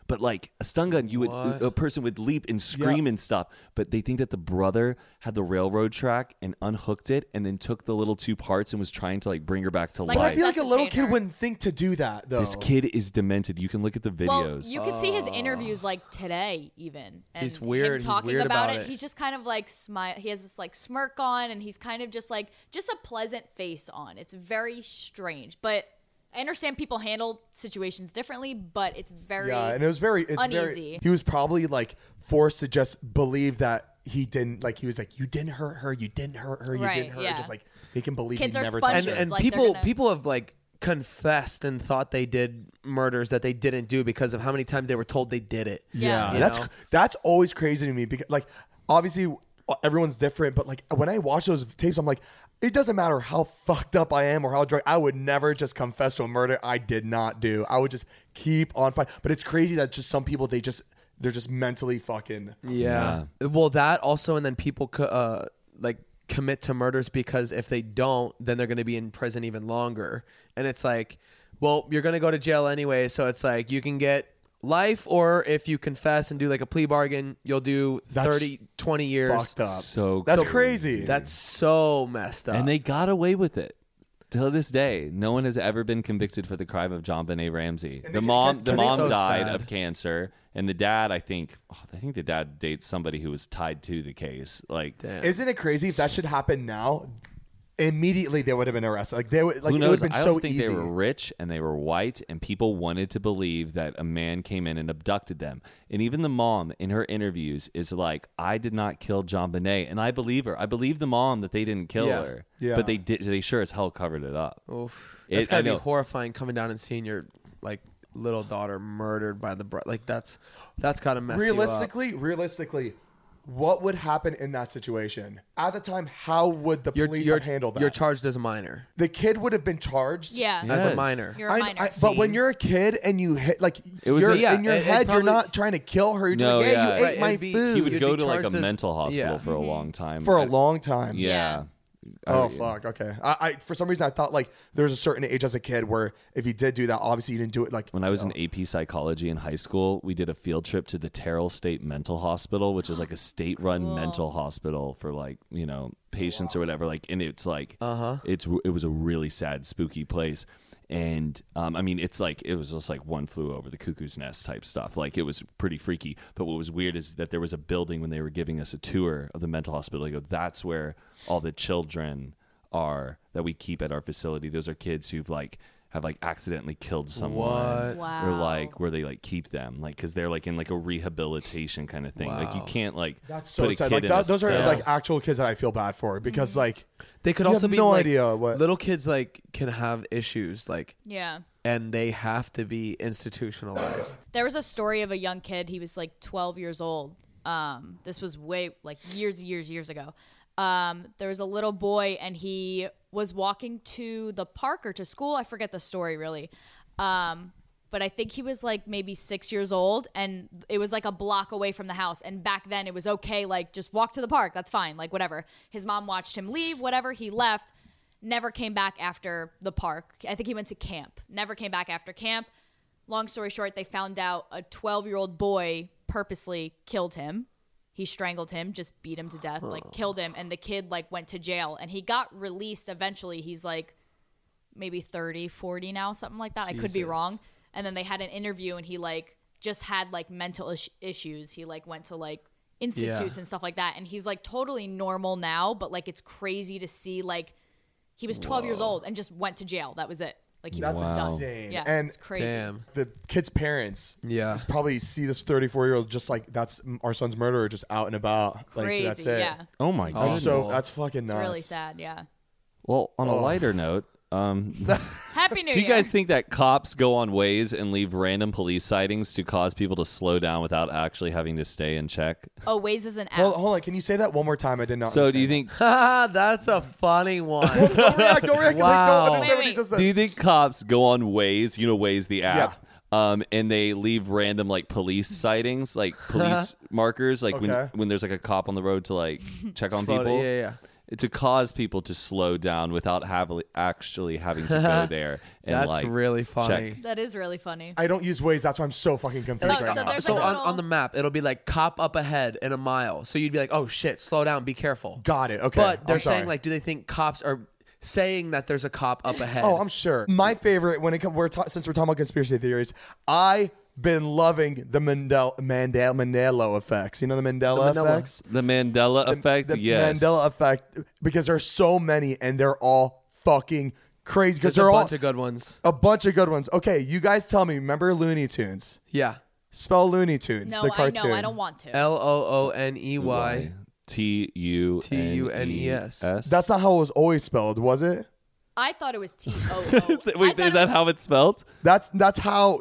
But like a stun gun, a person would leap and scream and stuff. But they think that the brother had the railroad track and unhooked it, and then took the little 2 parts and was trying to like bring her back to life. I feel like a little kid wouldn't think to do that though. This kid is demented. You can look at the videos. Well, you could see his interviews like today, even. And he's weird. Him talking he's weird about it. He's just kind of like smile. He has this like smirk on, and he's kind of just a pleasant face on. It's very strange, but I understand people handle situations differently, but it's very and it was uneasy. He was probably like forced to just believe that he didn't, like, he was like, you didn't hurt her, you didn't hurt her, you didn't hurt her. Just like he can believe kids he are never sponges. touched her. And like people have like confessed and thought they did murders that they didn't do because of how many times they were told they did it. Yeah. That's always crazy to me, because like obviously everyone's different, but like when I watch those tapes, I'm like, it doesn't matter how fucked up I am or how drunk, I would never just confess to a murder I did not do. I would just keep on fighting. But it's crazy that just some people, they're just mentally fucking. Yeah. Well, that also, and then people like commit to murders because if they don't, then they're going to be in prison even longer. And it's like, well, you're going to go to jail anyway. So it's like you can get life, or if you confess and do like a plea bargain, you'll do 30, 20 years. Fucked up. So that's crazy. That's so messed up. And they got away with it. Till this day, no one has ever been convicted for the crime of JonBeNét Ramsey. The mom died of cancer, and the dad, I think the dad dates somebody who was tied to the case. Like, isn't it crazy if that should happen now? Immediately they would have been arrested. Like they would, like who knows? It would have been I so also think easy. they were rich and they were white, and people wanted to believe that a man came in and abducted them. And even the mom in her interviews is like, "I did not kill JonBeNét," and I believe her. I believe the mom that they didn't kill her. Yeah. But they did. They sure as hell covered it up. Oof. It's gotta be horrifying coming down and seeing your like little daughter murdered by the like that's gotta mess you up. Realistically, what would happen in that situation? At the time, how would the police have handled that? You're charged as a minor. The kid would have been charged? As a minor. You're a minor. But when you're a kid and you hit, like, It was you're, a- in your head, you're not trying to kill her. You're just like, hey, you ate my food. He would You'd go be to like a charged as- mental hospital for a long time. For a long time. Yeah. Oh, fuck. Okay. I for some reason, I thought like there was a certain age as a kid where if you did do that, obviously you didn't do it like. When I was in AP psychology in high school, we did a field trip to the Terrell State Mental Hospital, which is like a state-run mental hospital for like, you know, patients or whatever. Like, and it's like, it was a really sad, spooky place. And I mean, it's like it was just like One Flew Over the Cuckoo's Nest type stuff. Like, it was pretty freaky. But what was weird is that there was a building when they were giving us a tour of the mental hospital. They go, that's where all the children are that we keep at our facility. Those are kids who've like have like accidentally killed someone. Wow. Or like where they like keep them, like because they're like in like a rehabilitation kind of thing. Like you can't like That's so put a sad. kid Like in a those are cell. like actual kids that I feel bad for because like They could you also have be no like, idea what little kids like can have issues like Yeah. and they have to be institutionalized. There was a story of a young kid. He was like 12 years old. This was way like years ago. There was a little boy and he was walking to the park or to school. I forget the story really. But I think he was like maybe 6 years old and it was like a block away from the house. And back then it was okay. Like just walk to the park. That's fine. Like whatever. His mom watched him leave, whatever. He left, never came back after the park. I think he went to camp, never came back after camp. Long story short, they found out a 12-year-old boy purposely killed him. He strangled him, just beat him to death, like killed him. And the kid like went to jail and he got released eventually. He's like maybe 30, 40 now, something like that. I could be wrong. And then they had an interview and he like just had like mental issues. He like went to like institutes and stuff like that. And he's like totally normal now, but like it's crazy to see like he was 12 years old and just went to jail. That was it. Like he was done. insane. Yeah, And it's crazy. Damn. the kid's parents Yeah. probably see this 34-year-old just like that's our son's murderer just out and about. Like Crazy, that's it. yeah. Oh my god. That's so that's fucking It's nuts. really sad, yeah. Well, on a lighter note, Happy New do you Year. guys think that cops go on Waze and leave random police sightings to cause people to slow down without actually having to stay and check? Oh, Waze is an app. Hold on, can you say that one more time? I did not. So do you think That's a funny one. Don't react. Don't react. 'Cause I don't Wow. understand what Wait, you just said. do you think cops go on Waze, you know Waze the app, and they leave random like police sightings, like police markers, like Okay. when there's like a cop on the road to like check on Slow people? yeah. to cause people to slow down without actually having to go there. And That's like really funny. check. That is really funny. I don't use Waze. That's why I'm so fucking confused No, right so now. there's So like a little- on the map, it'll be like cop up ahead in a mile. So you'd be like, oh shit, slow down, be careful. Got it. Okay. But they're I'm sorry. saying like, do they think cops are saying that there's a cop up ahead? Oh, I'm sure. My favorite when it comes, since we're talking about conspiracy theories, I've been loving the Mandela effects. You know the Mandela effects? The Mandela effect, The yes. Mandela effect, because there's so many and they're all fucking crazy. Because There's they're a all bunch of good ones. a bunch of good ones. Okay, you guys tell me. Remember Looney Tunes? Yeah. Spell Looney Tunes. No, the I cartoon. know. I don't want to. LOONEY. TUNES. That's not how it was always spelled, was it? I thought it was TOO. Wait, is that how it's spelled? That's how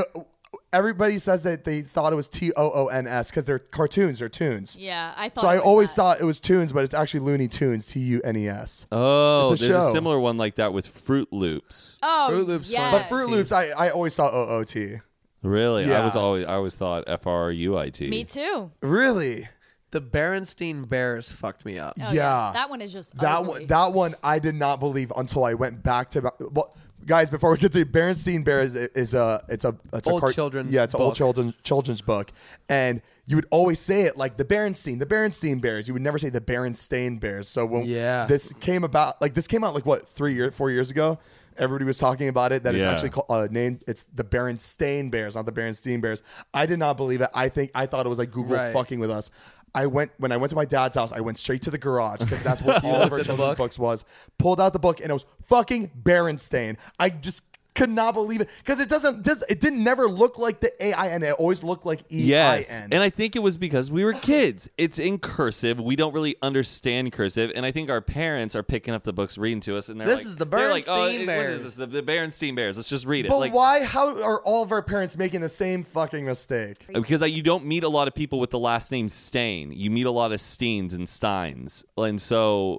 everybody says that they thought it was TOONS because they're cartoons, they're tunes. Yeah, I thought. So I it was always that. thought it was tunes, but it's actually Looney Tunes, TUNES. Oh, It's a there's show. a similar one like that with Fruit Loops. Oh, Fruit Loops yes. But Fruit Loops, I always saw OOT. Really? Yeah. I always thought FRUIT. Me too. Really? The Berenstein Bears fucked me up. Oh, Yeah. That one is just That ugly. one I did not believe until I went back to. Well, guys, before we get to Berenstein Bears, it's a Old children's yeah, it's an old book. children's book, and you would always say it like the Berenstein Bears. You would never say the Berenstain Bears. So when this came out like what 4 years ago. Everybody was talking about it, that it's Yeah. actually named, it's the Berenstain Bears, not the Berenstein Bears. I did not believe it. I thought it was like Google Right. fucking with us. When I went to my dad's house, I went straight to the garage because that's what all of our looked at the children's book? books was. Pulled out the book and it was fucking Berenstain. I just could not believe it because it didn't never look like the AIN. It always looked like EIN. Yes, and I think it was because we were kids. It's in cursive. We don't really understand cursive, and I think our parents are picking up the books, reading to us, and they're This like, is the they're like, Berenstain what is Bears. this? The Berenstain Bears. Let's just read it. But Like, why? How are all of our parents making the same fucking mistake? because you don't meet a lot of people with the last name Stain. You meet a lot of Steens and Steins, and so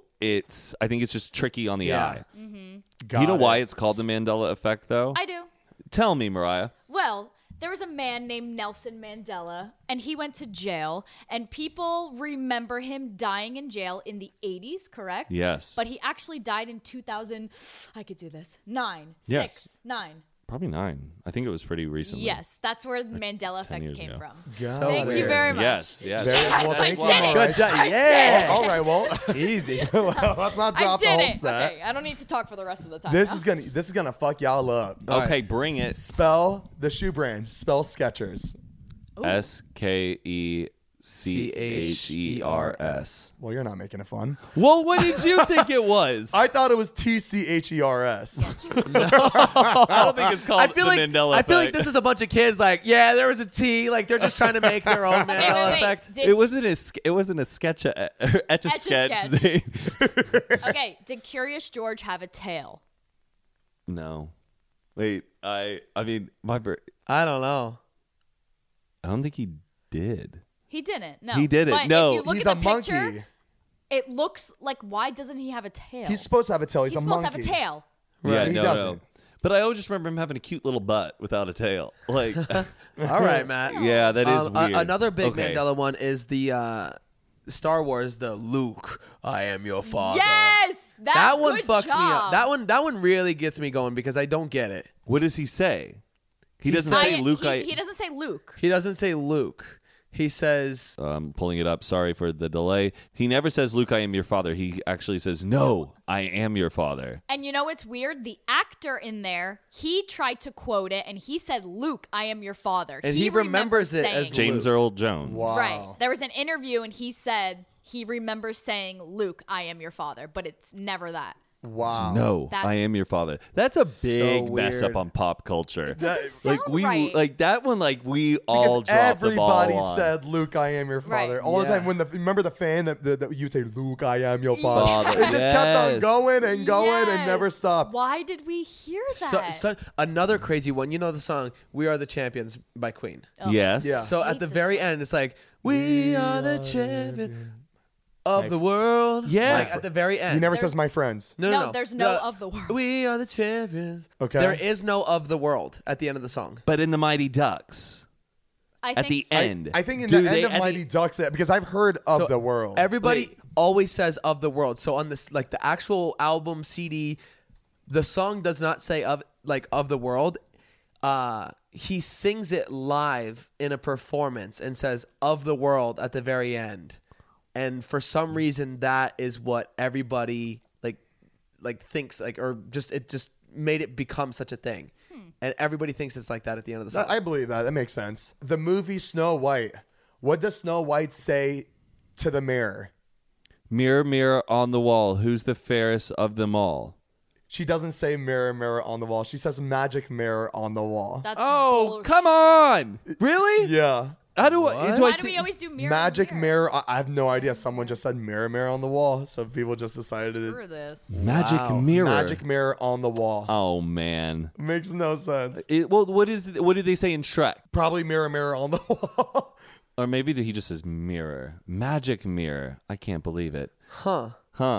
I think it's just tricky on the eye. Got You know it. why it's called the Mandela effect, though? I do. Tell me, Mariah. Well, there was a man named Nelson Mandela, and he went to jail, and people remember him dying in jail in the 80s, correct? Yes. But he actually died in 2000. I could do this. 9. Yes. 6. 9. Probably 9. I think it was pretty recently. Yes, that's where the Mandela effect years came ago. from. Got Thank it. you very much. Yes, yes. Well, thank you. did it. All right. Good job. Yeah. All right, well, Easy. let's not I drop the did whole it. set. Okay, I don't need to talk for the rest of the time. This huh? is gonna fuck y'all up. Okay, bring it. Spell the shoe brand. Spell Skechers. SKECHERS. Well, you're not making it fun. Well, what did you think it was? I thought it was TCHERS. I don't think it's called I feel the like Mandela I feel like effect. this is a bunch of kids like, yeah, there was a T. Like they're just trying to make their own Mandela wait. effect. Did, It wasn't a sketch, etch-a-sketch. okay, did Curious George have a tail? No. Wait, I mean, I don't know. I don't think he did. He didn't. No. He didn't. But No. if you look He's at a the picture, monkey. it looks like, why doesn't he have a tail? He's supposed to have a tail. He's a supposed monkey. to have a tail. Yeah, He no, doesn't. no. But I always just remember him having a cute little butt without a tail. Like, All right, Matt. yeah, that is weird. Another big Okay. Mandela one is the Star Wars, the Luke, I am your father. Yes, That one good fucks me up. job. That one really gets me going because I don't get it. What does he say? He doesn't I- say Luke. He doesn't say Luke. He doesn't say Luke. He says, Pulling it up. Sorry for the delay. He never says, Luke, I am your father. He actually says, no, I am your father. And you know what's weird? The actor in there, he tried to quote it, and he said, "Luke, I am your father." And he remembers it as saying James Earl Jones. Wow. Right. There was an interview, and he said he remembers saying, "Luke, I am your father," but it's never that. Wow. No, That's- I am your father. That's a big mess weird. up on pop culture. Doesn't sound right. like that one. Like we Because all dropped the ball everybody on. said, "Luke, I am your father." Right. All the Yeah. time. Remember the fan that you say, "Luke, I am your father." Father, It just kept on yes. going and going and Yes. never stopped. Why did we hear that? another crazy one. You know the song "We Are the Champions" by Queen. Yes. Yeah. So hate at the this very one. end, it's like, "We are the champion of the world." Yeah. Like at the very end. He never says "my friends." No. there's no of the world. We are the champions. Okay. There is no of the world at the end of the song. But in the Mighty Ducks. at the end. I think in Do the they end of at the- Mighty Ducks, because I've heard of So the world. Everybody always says of the world. So on this, like the actual album CD, the song does not say of the world. He sings it live in a performance and says of the world at the very end. And for some reason, that is what everybody like thinks or it just made it become such a thing. And everybody thinks it's like that at the end of the song. I believe that. That makes sense. The movie Snow White. What does Snow White say to the mirror? Mirror, mirror on the wall, who's the fairest of them all? She doesn't say mirror, mirror on the wall. She says magic mirror on the wall. That's Oh, come on. Really? Yeah. How do Why do we always do mirror? Magic mirror? mirror. I have no idea. Someone just said mirror, mirror on the wall. So people just decided Screw this. Magic mirror. Magic mirror on the wall. Oh man. Makes no sense. What do they say in Shrek? Probably mirror, mirror on the wall. Or maybe he just says mirror. Magic mirror. I can't believe it. Huh.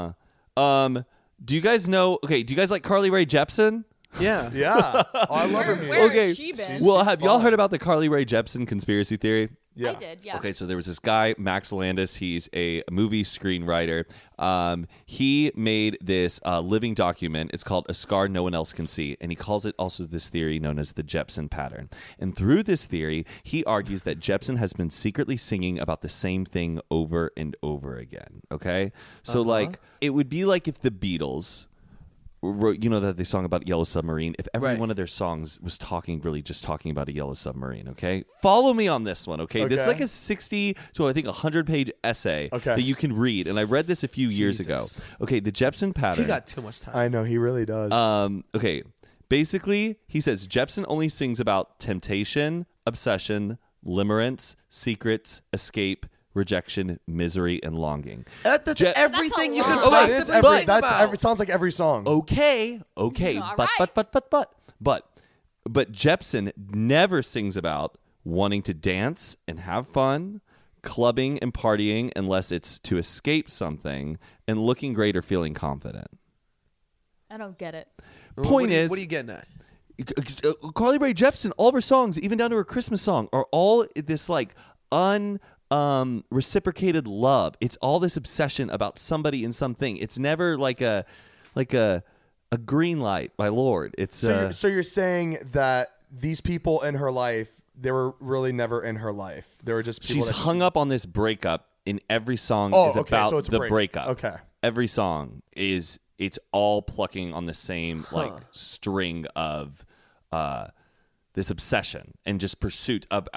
Do you guys know? Okay, do you guys like Carly Rae Jepsen? Yeah. Yeah. Oh, I love her music. Where Okay. has she been? Well, have y'all heard about the Carly Rae Jepsen conspiracy theory? Yeah. I did, yeah. Okay, so there was this guy, Max Landis. He's a movie screenwriter. He made this living document. It's called A Scar No One Else Can See. And he calls it also this theory known as the Jepsen pattern. And through this theory, he argues that Jepsen has been secretly singing about the same thing over and over again. Okay? So, like, it would be like if the Beatles wrote, you know, that they song about Yellow Submarine, if every one of their songs was talking about a yellow submarine. Okay, follow me on this one. Okay, this is like a 60 to I think 100-page essay that you can read, and I read this a few years ago. Okay, the Jepsen pattern. He got too much time. I know, he really does. Okay, basically he says Jepsen only sings about temptation, obsession, limerence, secrets, escape, rejection, misery, and longing. That's everything you can lot. possibly That is think about. it sounds like every song. Okay, All but right. Jepsen never sings about wanting to dance and have fun, clubbing and partying unless it's to escape something, and looking great or feeling confident. I don't get it. Point is, what are you getting at? Carly Rae Jepsen, all of her songs, even down to her Christmas song, are all this like reciprocated love. It's all this obsession about somebody and something. It's never like a green light by Lord. It's So you're saying that these people in her life, they were really never in her life. They were just people she's that hung up on this breakup. In every song Oh, is okay, about so it's a the breakup. breakup. Okay. Every song it's all plucking on the same like string of this obsession and just pursuit of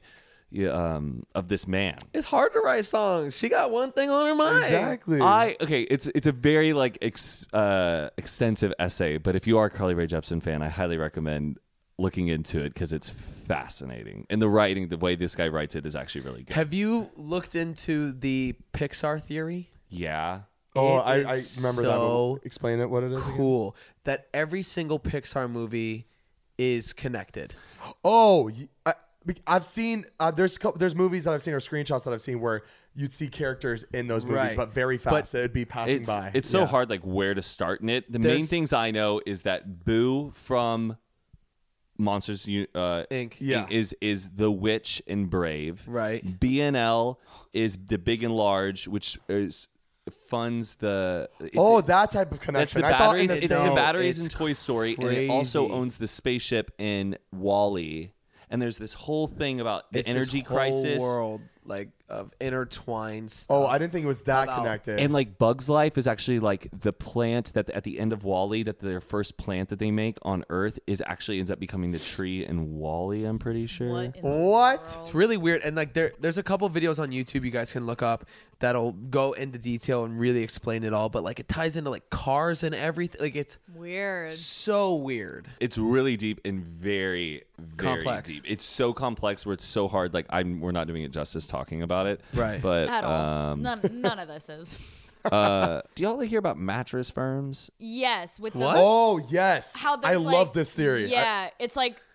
this man. It's hard to write songs. She got one thing on her mind. Exactly. It's a very like extensive essay, but if you are a Carly Rae Jepsen fan, I highly recommend looking into it because it's fascinating. And the writing, the way this guy writes it is actually really good. Have you looked into the Pixar theory? Yeah. Oh, It I is remember so that. But explain it. What it is again? Cool. That every single Pixar movie is connected. Oh, I've seen there's movies that I've seen or screenshots that I've seen where you'd see characters in those movies, Right. but very fast. It'd be passing by. It's so hard, like where to start in it. The main things I know is that Boo from Monsters Inc. Yeah. is the witch in Brave. Right. BNL is the Big and Large, which funds the. That type of That's connection. the I thought batteries. in the It's the same- batteries in it's Toy Story, and it also crazy. owns the spaceship in WALL-E. And there's this whole thing about the It's energy this whole crisis. world like of intertwined stuff. Oh, I didn't think it was that About- connected. And like Bug's Life is actually like the plant that at the end of WALL-E, that their first plant that they make on Earth is actually ends up becoming the tree in WALL-E, I'm pretty sure. What? It's really weird. And like there's a couple videos on YouTube you guys can look up that'll go into detail and really explain it all. But like it ties into like cars and everything. Like it's Weird. so weird. It's really deep and very, very Complex. deep. It's so complex where it's so hard. Like we're not doing it justice talking about it. Right. But At all. None of this is. do y'all hear about mattress firms? Yes, with What? the Oh yes. how I there's love like- this theory. Yeah, it's like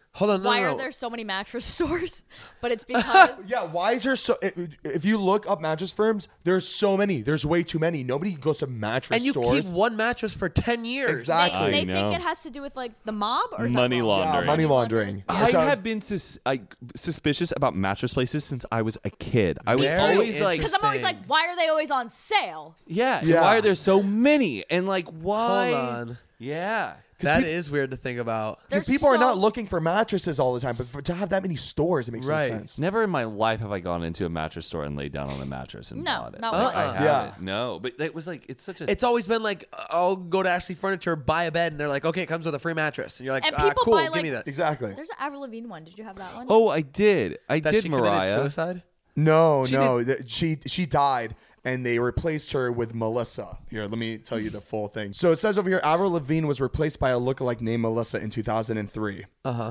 Hold on, why are there so many mattress stores? But it's because Yeah, why is there so? If you look up mattress firms, there's so many. There's way too many. Nobody goes to mattress and you stores. keep one mattress for 10 years. Exactly. they I know. think it has to do with like the mob or Money something. laundering. Yeah, money laundering. I have been suspicious about mattress places since I was a kid. I was Very always like, Because I'm always like, why are they always on sale? yeah, Yeah. why are there so many? And like, why? Hold on. Yeah. That is weird to think about. Because There's people are so- not looking for mattresses all the time, but to have that many stores, it makes Right. no sense. Never in my life have I gone into a mattress store and laid down on a mattress and No, bought it. not Like, once. I haven't. Yeah. No, but it was like it's such a. It's always been like, I'll go to Ashley Furniture, buy a bed, and they're like, okay, it comes with a free mattress. And you're like, And people cool, buy, give like- me that. Exactly. There's an Avril Lavigne one. Did you have that one? Oh, I did. I That did, she committed Mariah. suicide? No, she died, and they replaced her with Melissa. Here, let me tell you the full thing. So it says over here, Avril Lavigne was replaced by a lookalike named Melissa in 2003.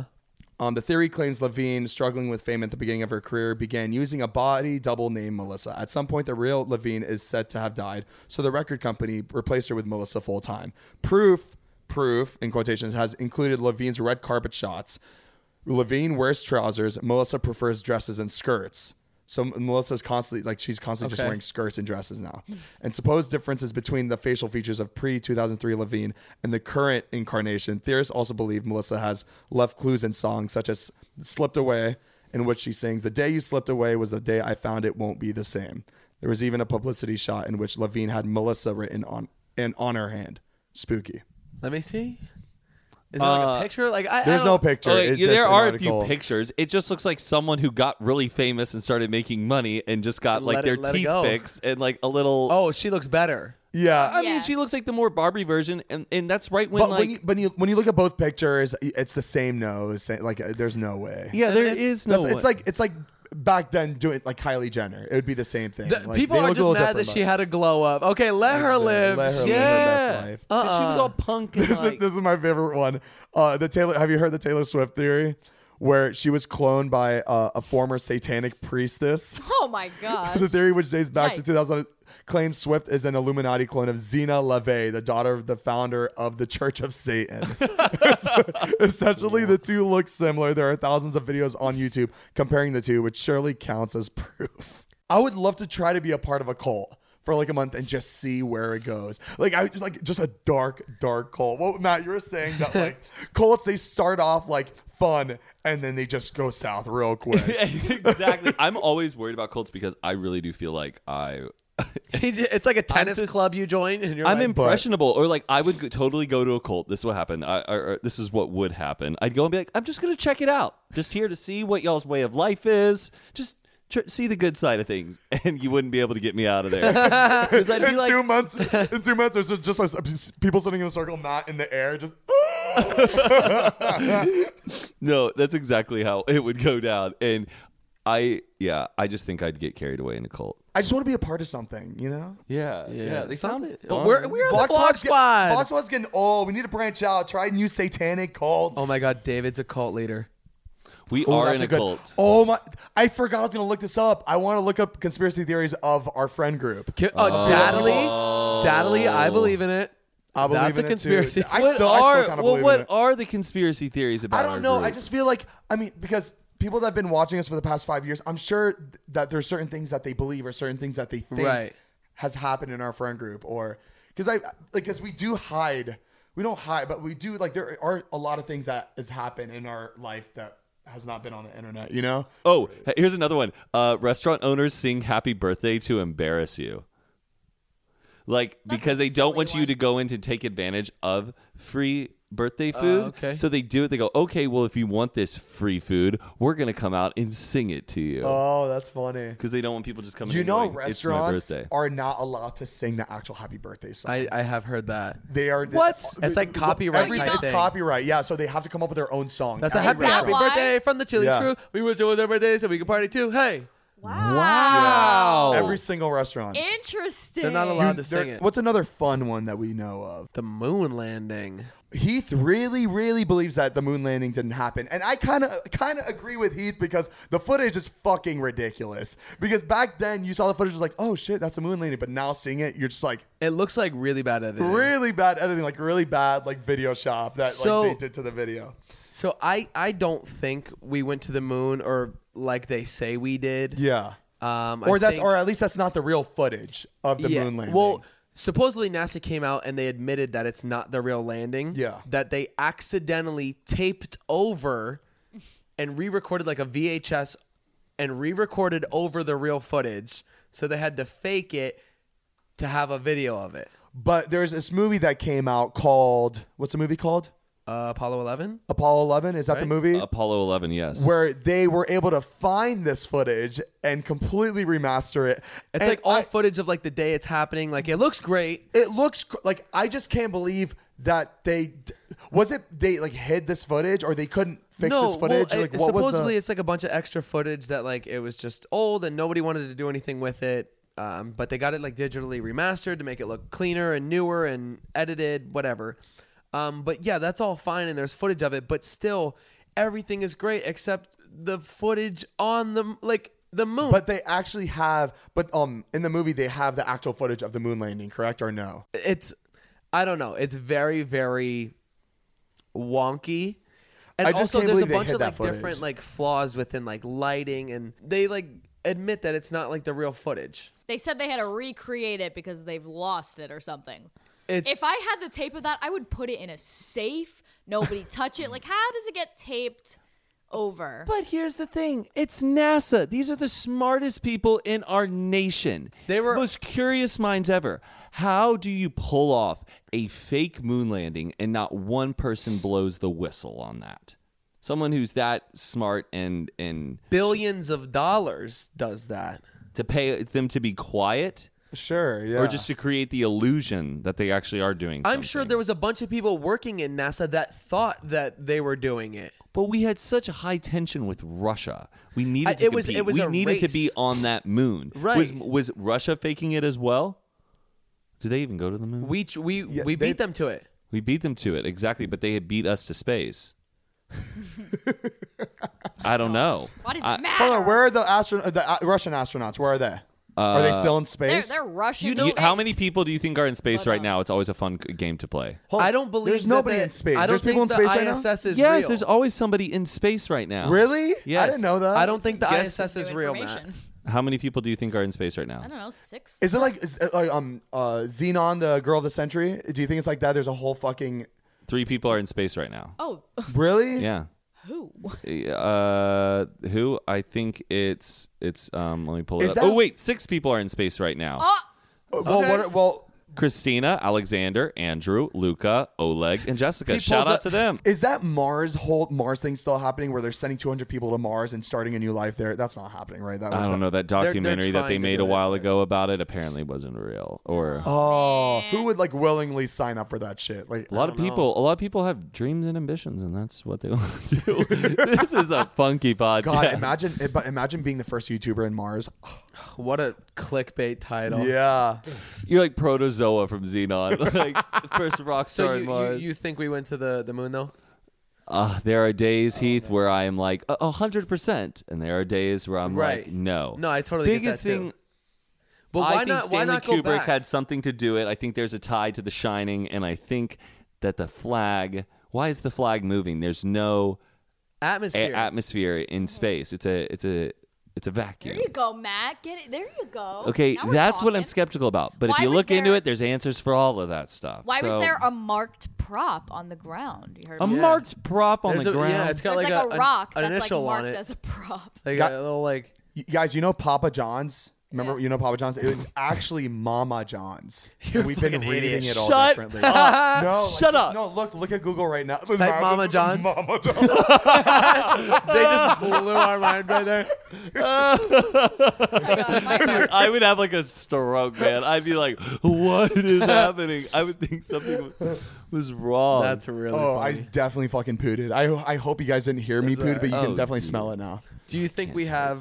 The theory claims Lavigne, struggling with fame at the beginning of her career, began using a body double named Melissa. At some point, the real Lavigne is said to have died, so the record company replaced her with Melissa full time. Proof, in quotations, has included Lavigne's red carpet shots. Lavigne wears trousers. Melissa prefers dresses and skirts. So Melissa's constantly, she's constantly just Okay. wearing skirts and dresses now. And supposed differences between the facial features of pre-2003 Lavigne and the current incarnation. Theorists also believe Melissa has left clues in songs such as Slipped Away, in which she sings, "The day you slipped away was the day I found it won't be the same." There was even a publicity shot in which Lavigne had Melissa written on her hand. Spooky. Let me see. Is there like a picture? Like There's no picture. Okay, It's just there an are article. a few pictures. It just looks like someone who got really famous and started making money and just got like their let it teeth go. fixed and like a little. Oh, she looks better. Yeah. I mean, Yeah. she looks like the more Barbie version, and that's right when But when you look at both pictures, it's the same nose. Like there's no way. yeah, there is no. It's like back then doing like Kylie Jenner. It would be the same thing. Like, People they are look a just little mad that different, she had a glow up. Okay, let her live. Let her live her Yeah, best life. 'Cause she was all punk. And This like, is my favorite one. Have you heard the Taylor Swift theory, where she was cloned by a former satanic priestess? Oh my god. The theory, which dates back to Yikes. 2000, claims Swift is an Illuminati clone of Zena LaVey, the daughter of the founder of the Church of Satan. Essentially, the two look similar. There are thousands of videos on YouTube comparing the two, which surely counts as proof. I would love to try to be a part of a cult for like a month and just see where it goes. Just a dark cult. Well, Matt, you were saying that like cults, they start off like fun and then they just go south real quick. exactly. I'm always worried about cults because I really do feel like It's like a tennis just- club you join, and you're I'm like, impressionable, or like I would totally go to a cult. This is what happened. Or this is what would happen. I'd go and be like, I'm just gonna check it out, just here to see what y'all's way of life is. Just see the good side of things, and you wouldn't be able to get me out of there. 'Cause I'd be In like, 2 months, there's just like people sitting in a circle, Matt in the air, just. no, that's exactly how it would go down. And I just think I'd get carried away in a cult. I just want to be a part of something, you know? Yeah. They sound. But we're the Vlog Vlog Squad. Squad's getting old. We need to branch out. Try new satanic cults. Oh my God, David's a cult leader. We Oh, are that's in a good- cult. Oh my! I forgot I was going to look this up. I want to look up conspiracy theories of our friend group. Daddly, I believe in it. I believe That's in a it, conspiracy. too. I What still are kind of believe in what it. are the conspiracy theories about? I don't our know. group? I just feel like, because people that have been watching us for the past 5 years, I'm sure that there's certain things that they believe or certain things that they think Right. has happened in our friend group, or because we do hide. We don't hide, but we do, like, there are a lot of things that has happened in our life that has not been on the internet, you know? Oh, here's another one. Restaurant owners sing "Happy Birthday" to embarrass you, because they don't want you to go in to take advantage of free birthday food. Okay. So they do it. They go, okay, well, if you want this free food, we're gonna come out and sing it to you. Oh, that's funny. Because they don't want people just coming. You in know, going, it's my restaurants birthday. are not allowed to sing the actual happy birthday song. I have heard that. They are What? It's like copyright Everything type is thing. copyright, yeah. So they have to come up with their own song. That's a Every happy restaurant. birthday from the Chili Yeah. Screw. We wish it was their birthday so we can party too. Hey, Wow. Every single restaurant. Interesting. they're not allowed to sing it. What's another fun one that we know of? The moon landing. Heath really, really believes that the moon landing didn't happen, and I kind of agree with Heath because the footage is fucking ridiculous. Because back then you saw the footage, was like, oh shit, that's a moon landing, but now seeing it, you're just like, It looks like really bad editing. really bad editing, like really bad like video shop that So- like they did to the video. So I don't think we went to the moon or like they say we did. Yeah. Or at least that's not the real footage of the moon landing. Well, supposedly NASA came out and they admitted that it's not the real landing. Yeah. That they accidentally taped over and re-recorded like a VHS and re-recorded over the real footage. So they had to fake it to have a video of it. But there's this movie that came out called, what's the movie called? Apollo 11? Apollo 11, is that the movie? Apollo 11, yes. Where they were able to find this footage and completely remaster it. It's and like all footage of like the day it's happening. Like it looks great. It looks like I just can't believe that they like hid this footage or they couldn't fix this footage. Well, like what supposedly it's like a bunch of extra footage that like it was just old and nobody wanted to do anything with it. But they got it like digitally remastered to make it look cleaner and newer and edited, whatever. But yeah, that's all fine and there's footage of it, but still everything is great except the footage on the moon. But they actually have in the movie they have the actual footage of the moon landing, correct or no? I don't know. It's very, very wonky. And I just also can't there's a believe they bunch hid of that like footage. different like flaws within like lighting and they like admit that it's not like the real footage. They said they had to recreate it because they've lost it or something. If I had the tape of that, I would put it in a safe. Nobody touch it. Like, how does it get taped over? But here's the thing. It's NASA. These are the smartest people in our nation. They were most curious minds ever. How do you pull off a fake moon landing and not one person blows the whistle on that? Someone who's that smart and billions of dollars does that. To pay them to be quiet? Sure, yeah. Or just to create the illusion that they actually are doing something. I'm sure there was a bunch of people working in NASA that thought that they were doing it. But we had such a high tension with Russia. We needed to compete. It was we a needed to race. be on that moon. Right. Was Russia faking it as well? Did they even go to the moon? We beat them to it. We beat them to it, exactly. But they had beat us to space. I don't know. Why does it matter? Hold on, where are the Russian astronauts? Where are they? Are they still in space? They're Russian. How many people do you think are in space right now? It's always a fun game to play. I don't believe there's nobody in space. I don't There's people in think space the right now? ISS is Yes, real. there's always somebody in space right now. Really? Yes. I didn't know that. I don't think the Guess- ISS is New real, Matt. information. How many people do you think are in space right now? I don't know, 6. Is it like Xenon, the girl of the century? Do you think it's like that? There's a whole fucking 3 people are in space right now. Oh, really? Yeah. who? Who? I think it's let me pull it Is up. that- Oh wait, 6 people are in space right now. Well, Christina, Alexander, Andrew, Luca, Oleg, and Jessica. Shout out to them. is that whole Mars thing still happening where they're sending 200 people to Mars and starting a new life there? That's not happening, right? That was I don't know. That documentary that they trying to made do a it. while ago about it apparently wasn't real. Or Oh, who would like willingly sign up for that shit? Like a lot of people have dreams and ambitions, and that's what they want to do. This is a funky podcast. God, imagine being the first YouTuber in Mars. What a clickbait title. Yeah. You're like Protozoa from Xenon, like the first rock star So in Mars. you think we went to the moon though? There are days, Heath, where I am like 100%, and there are days where I'm like, no. No, I totally Biggest get that thing. too. But I why think not? Stanley Why not go Kubrick back? had something to do it. I think there's a tie to The Shining, and I think that the flag. Why is the flag moving? There's no atmosphere. atmosphere in space. It's a vacuum. There you go, Matt. Get it. There you go. Okay, Now we're that's what I'm talking. skeptical about. But Why if you was look into there- it, there's answers for all of that stuff. Why was So- there a marked prop on the ground? You heard a me? marked prop on There's the ground? Yeah, it's got There's like, like a rock an that's like initial on marked it. as a prop. Like Got- a little like. Guys, you know Papa John's? Remember, you know Papa John's? It's actually Mama John's. You're And we've been fucking reading idiot. it all Shut differently. up. No, Shut up. No, look at Google right now. Type Mama John's. Mama John's. They just blew our mind right there. I would have like a stroke, man. I'd be like, what is happening? I would think something was wrong. That's really Oh, I funny. definitely fucking pooed it. I hope you guys didn't hear me That's pooed, but you can Oh, definitely dude. smell it now. Do you think we have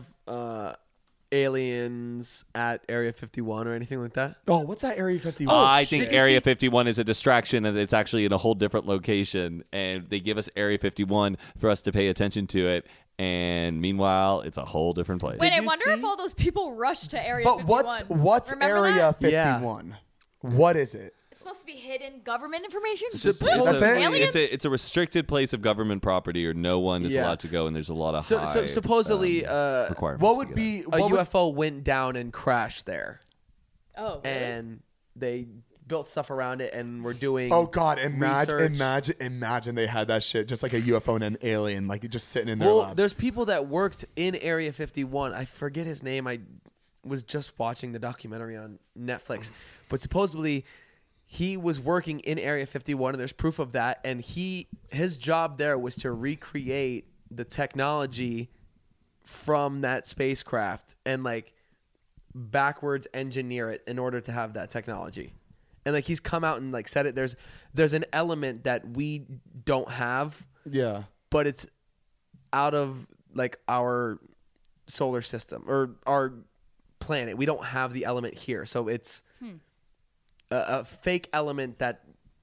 aliens at Area 51 or anything like that? Oh, what's that Area 51? I think Did you Area see- 51 is a distraction, and it's actually in a whole different location. And they give us Area 51 for us to pay attention to it. And meanwhile, it's a whole different place. Wait, I you wonder see? if all those people rushed to Area But 51. what's Remember Area that? 51? What is it? It's supposed to be hidden government information. It's a restricted place of government property, or no one is allowed to go, and there's a lot of So supposedly, requirements. What would be a UFO went down and crashed there? Oh, really? And they built stuff around it, and we're doing. Oh God! research. Imagine they had that shit, just like a UFO and an alien, like just sitting in their Well, lab. there's people that worked in Area 51. I forget his name. I was just watching the documentary on Netflix, but supposedly he was working in Area 51, and there's proof of that. And his job there was to recreate the technology from that spacecraft and like backwards engineer it in order to have that technology. And like he's come out and like said it. There's an element that we don't have. Yeah. But it's out of like our solar system or our planet. We don't have the element here. So it's a fake element that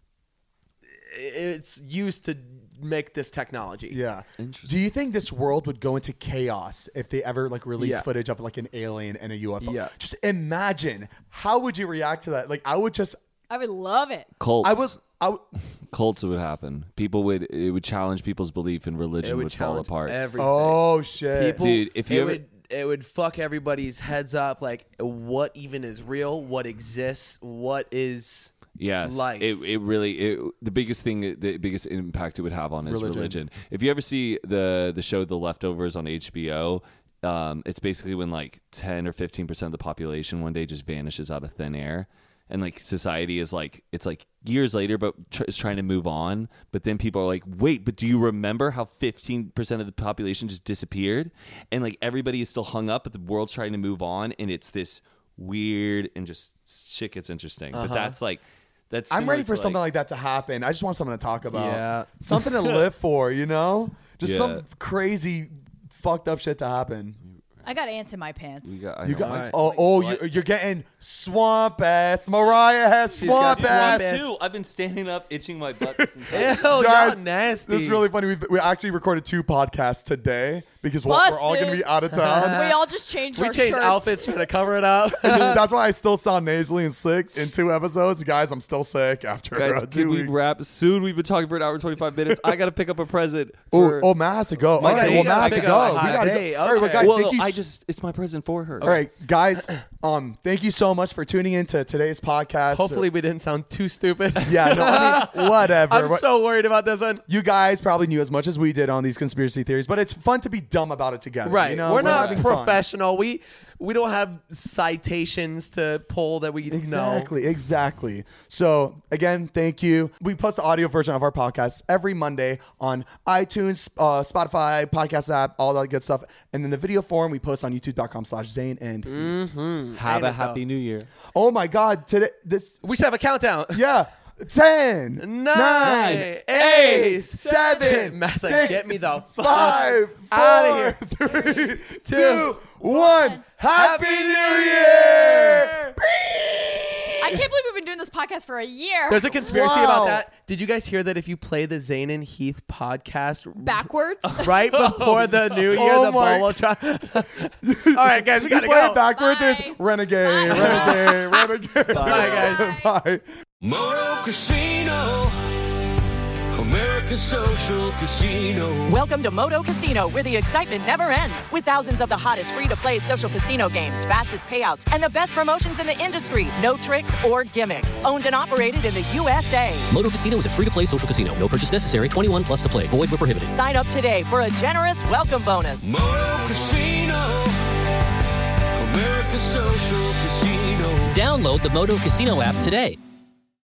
it's used to make this technology. Yeah. Do you think this world would go into chaos if they ever like release footage of like an alien and a UFO? Yeah. Just imagine, how would you react to that? Like I would love it. Cults. Cults would happen. It would challenge people's belief in religion. Would fall apart. Everything. Oh shit, dude! It would fuck everybody's heads up. Like, what even is real? What exists? What is life? The biggest impact it would have on is religion. If you ever see the show The Leftovers on HBO, it's basically when like 10 or 15% of the population one day just vanishes out of thin air. And like society is like, it's like years later, but is trying to move on. But then people are like, wait, but do you remember how 15% of the population just disappeared? And like everybody is still hung up, but the world's trying to move on. And it's this weird and just shit gets interesting. But that's I'm ready for something like that to happen. I just want something to talk about. Yeah. Something to live for, you know? Just some crazy fucked up shit to happen. I got ants in my pants. You're getting swamp ass. Mariah has swamp ass. Me too. I've been standing up, itching my butt this entire time. Ew, guys, y'all nasty. This is really funny. We actually recorded 2 podcasts today because we're all going to be out of town. We all just changed our shirts. We changed outfits trying to cover it up. That's why I still sound nasally and sick in 2 episodes. Guys, I'm still sick after 2 weeks. We wrap soon? We've been talking for an hour and 25 minutes. I got to pick up a present. Matt has to go. Okay, Matt has to go. We got to go. All right, guys, it's my present for her. All right, guys, thank you so much for tuning in to today's podcast. Hopefully we didn't sound too stupid. Yeah, no, I mean, whatever. I'm so worried about this one. You guys probably knew as much as we did on these conspiracy theories, but it's fun to be dumb about it together. Right. You know? We're not professional. Fun. We don't have citations to pull that we know. Exactly. So, again, thank you. We post the audio version of our podcast every Monday on iTunes, Spotify, podcast app, all that good stuff. And then the video form we post on youtube.com/Zane and Have a happy new year. Oh my God. We should have a countdown. Yeah. 10, 9, 8, 7, Matt's 6, like, get me the 5, 4, 3, 2, 1. Happy New Year! I can't believe we've been doing this podcast for a year. There's a conspiracy about that. Did you guys hear that if you play the Zane and Heath podcast backwards right before the new year, the ball will try. All right, guys, we gotta play go. It backwards. There's renegade. Bye, guys. Bye. Moto Casino, America's social casino. Welcome to Moto Casino, where the excitement never ends. With thousands of the hottest free-to-play social casino games, fastest payouts, and the best promotions in the industry. No tricks or gimmicks. Owned and operated in the USA. Moto Casino is a free-to-play social casino. No purchase necessary. 21 plus to play. Void where prohibited. Sign up today for a generous welcome bonus. Moto Casino, America's social casino. Download the Moto Casino app today.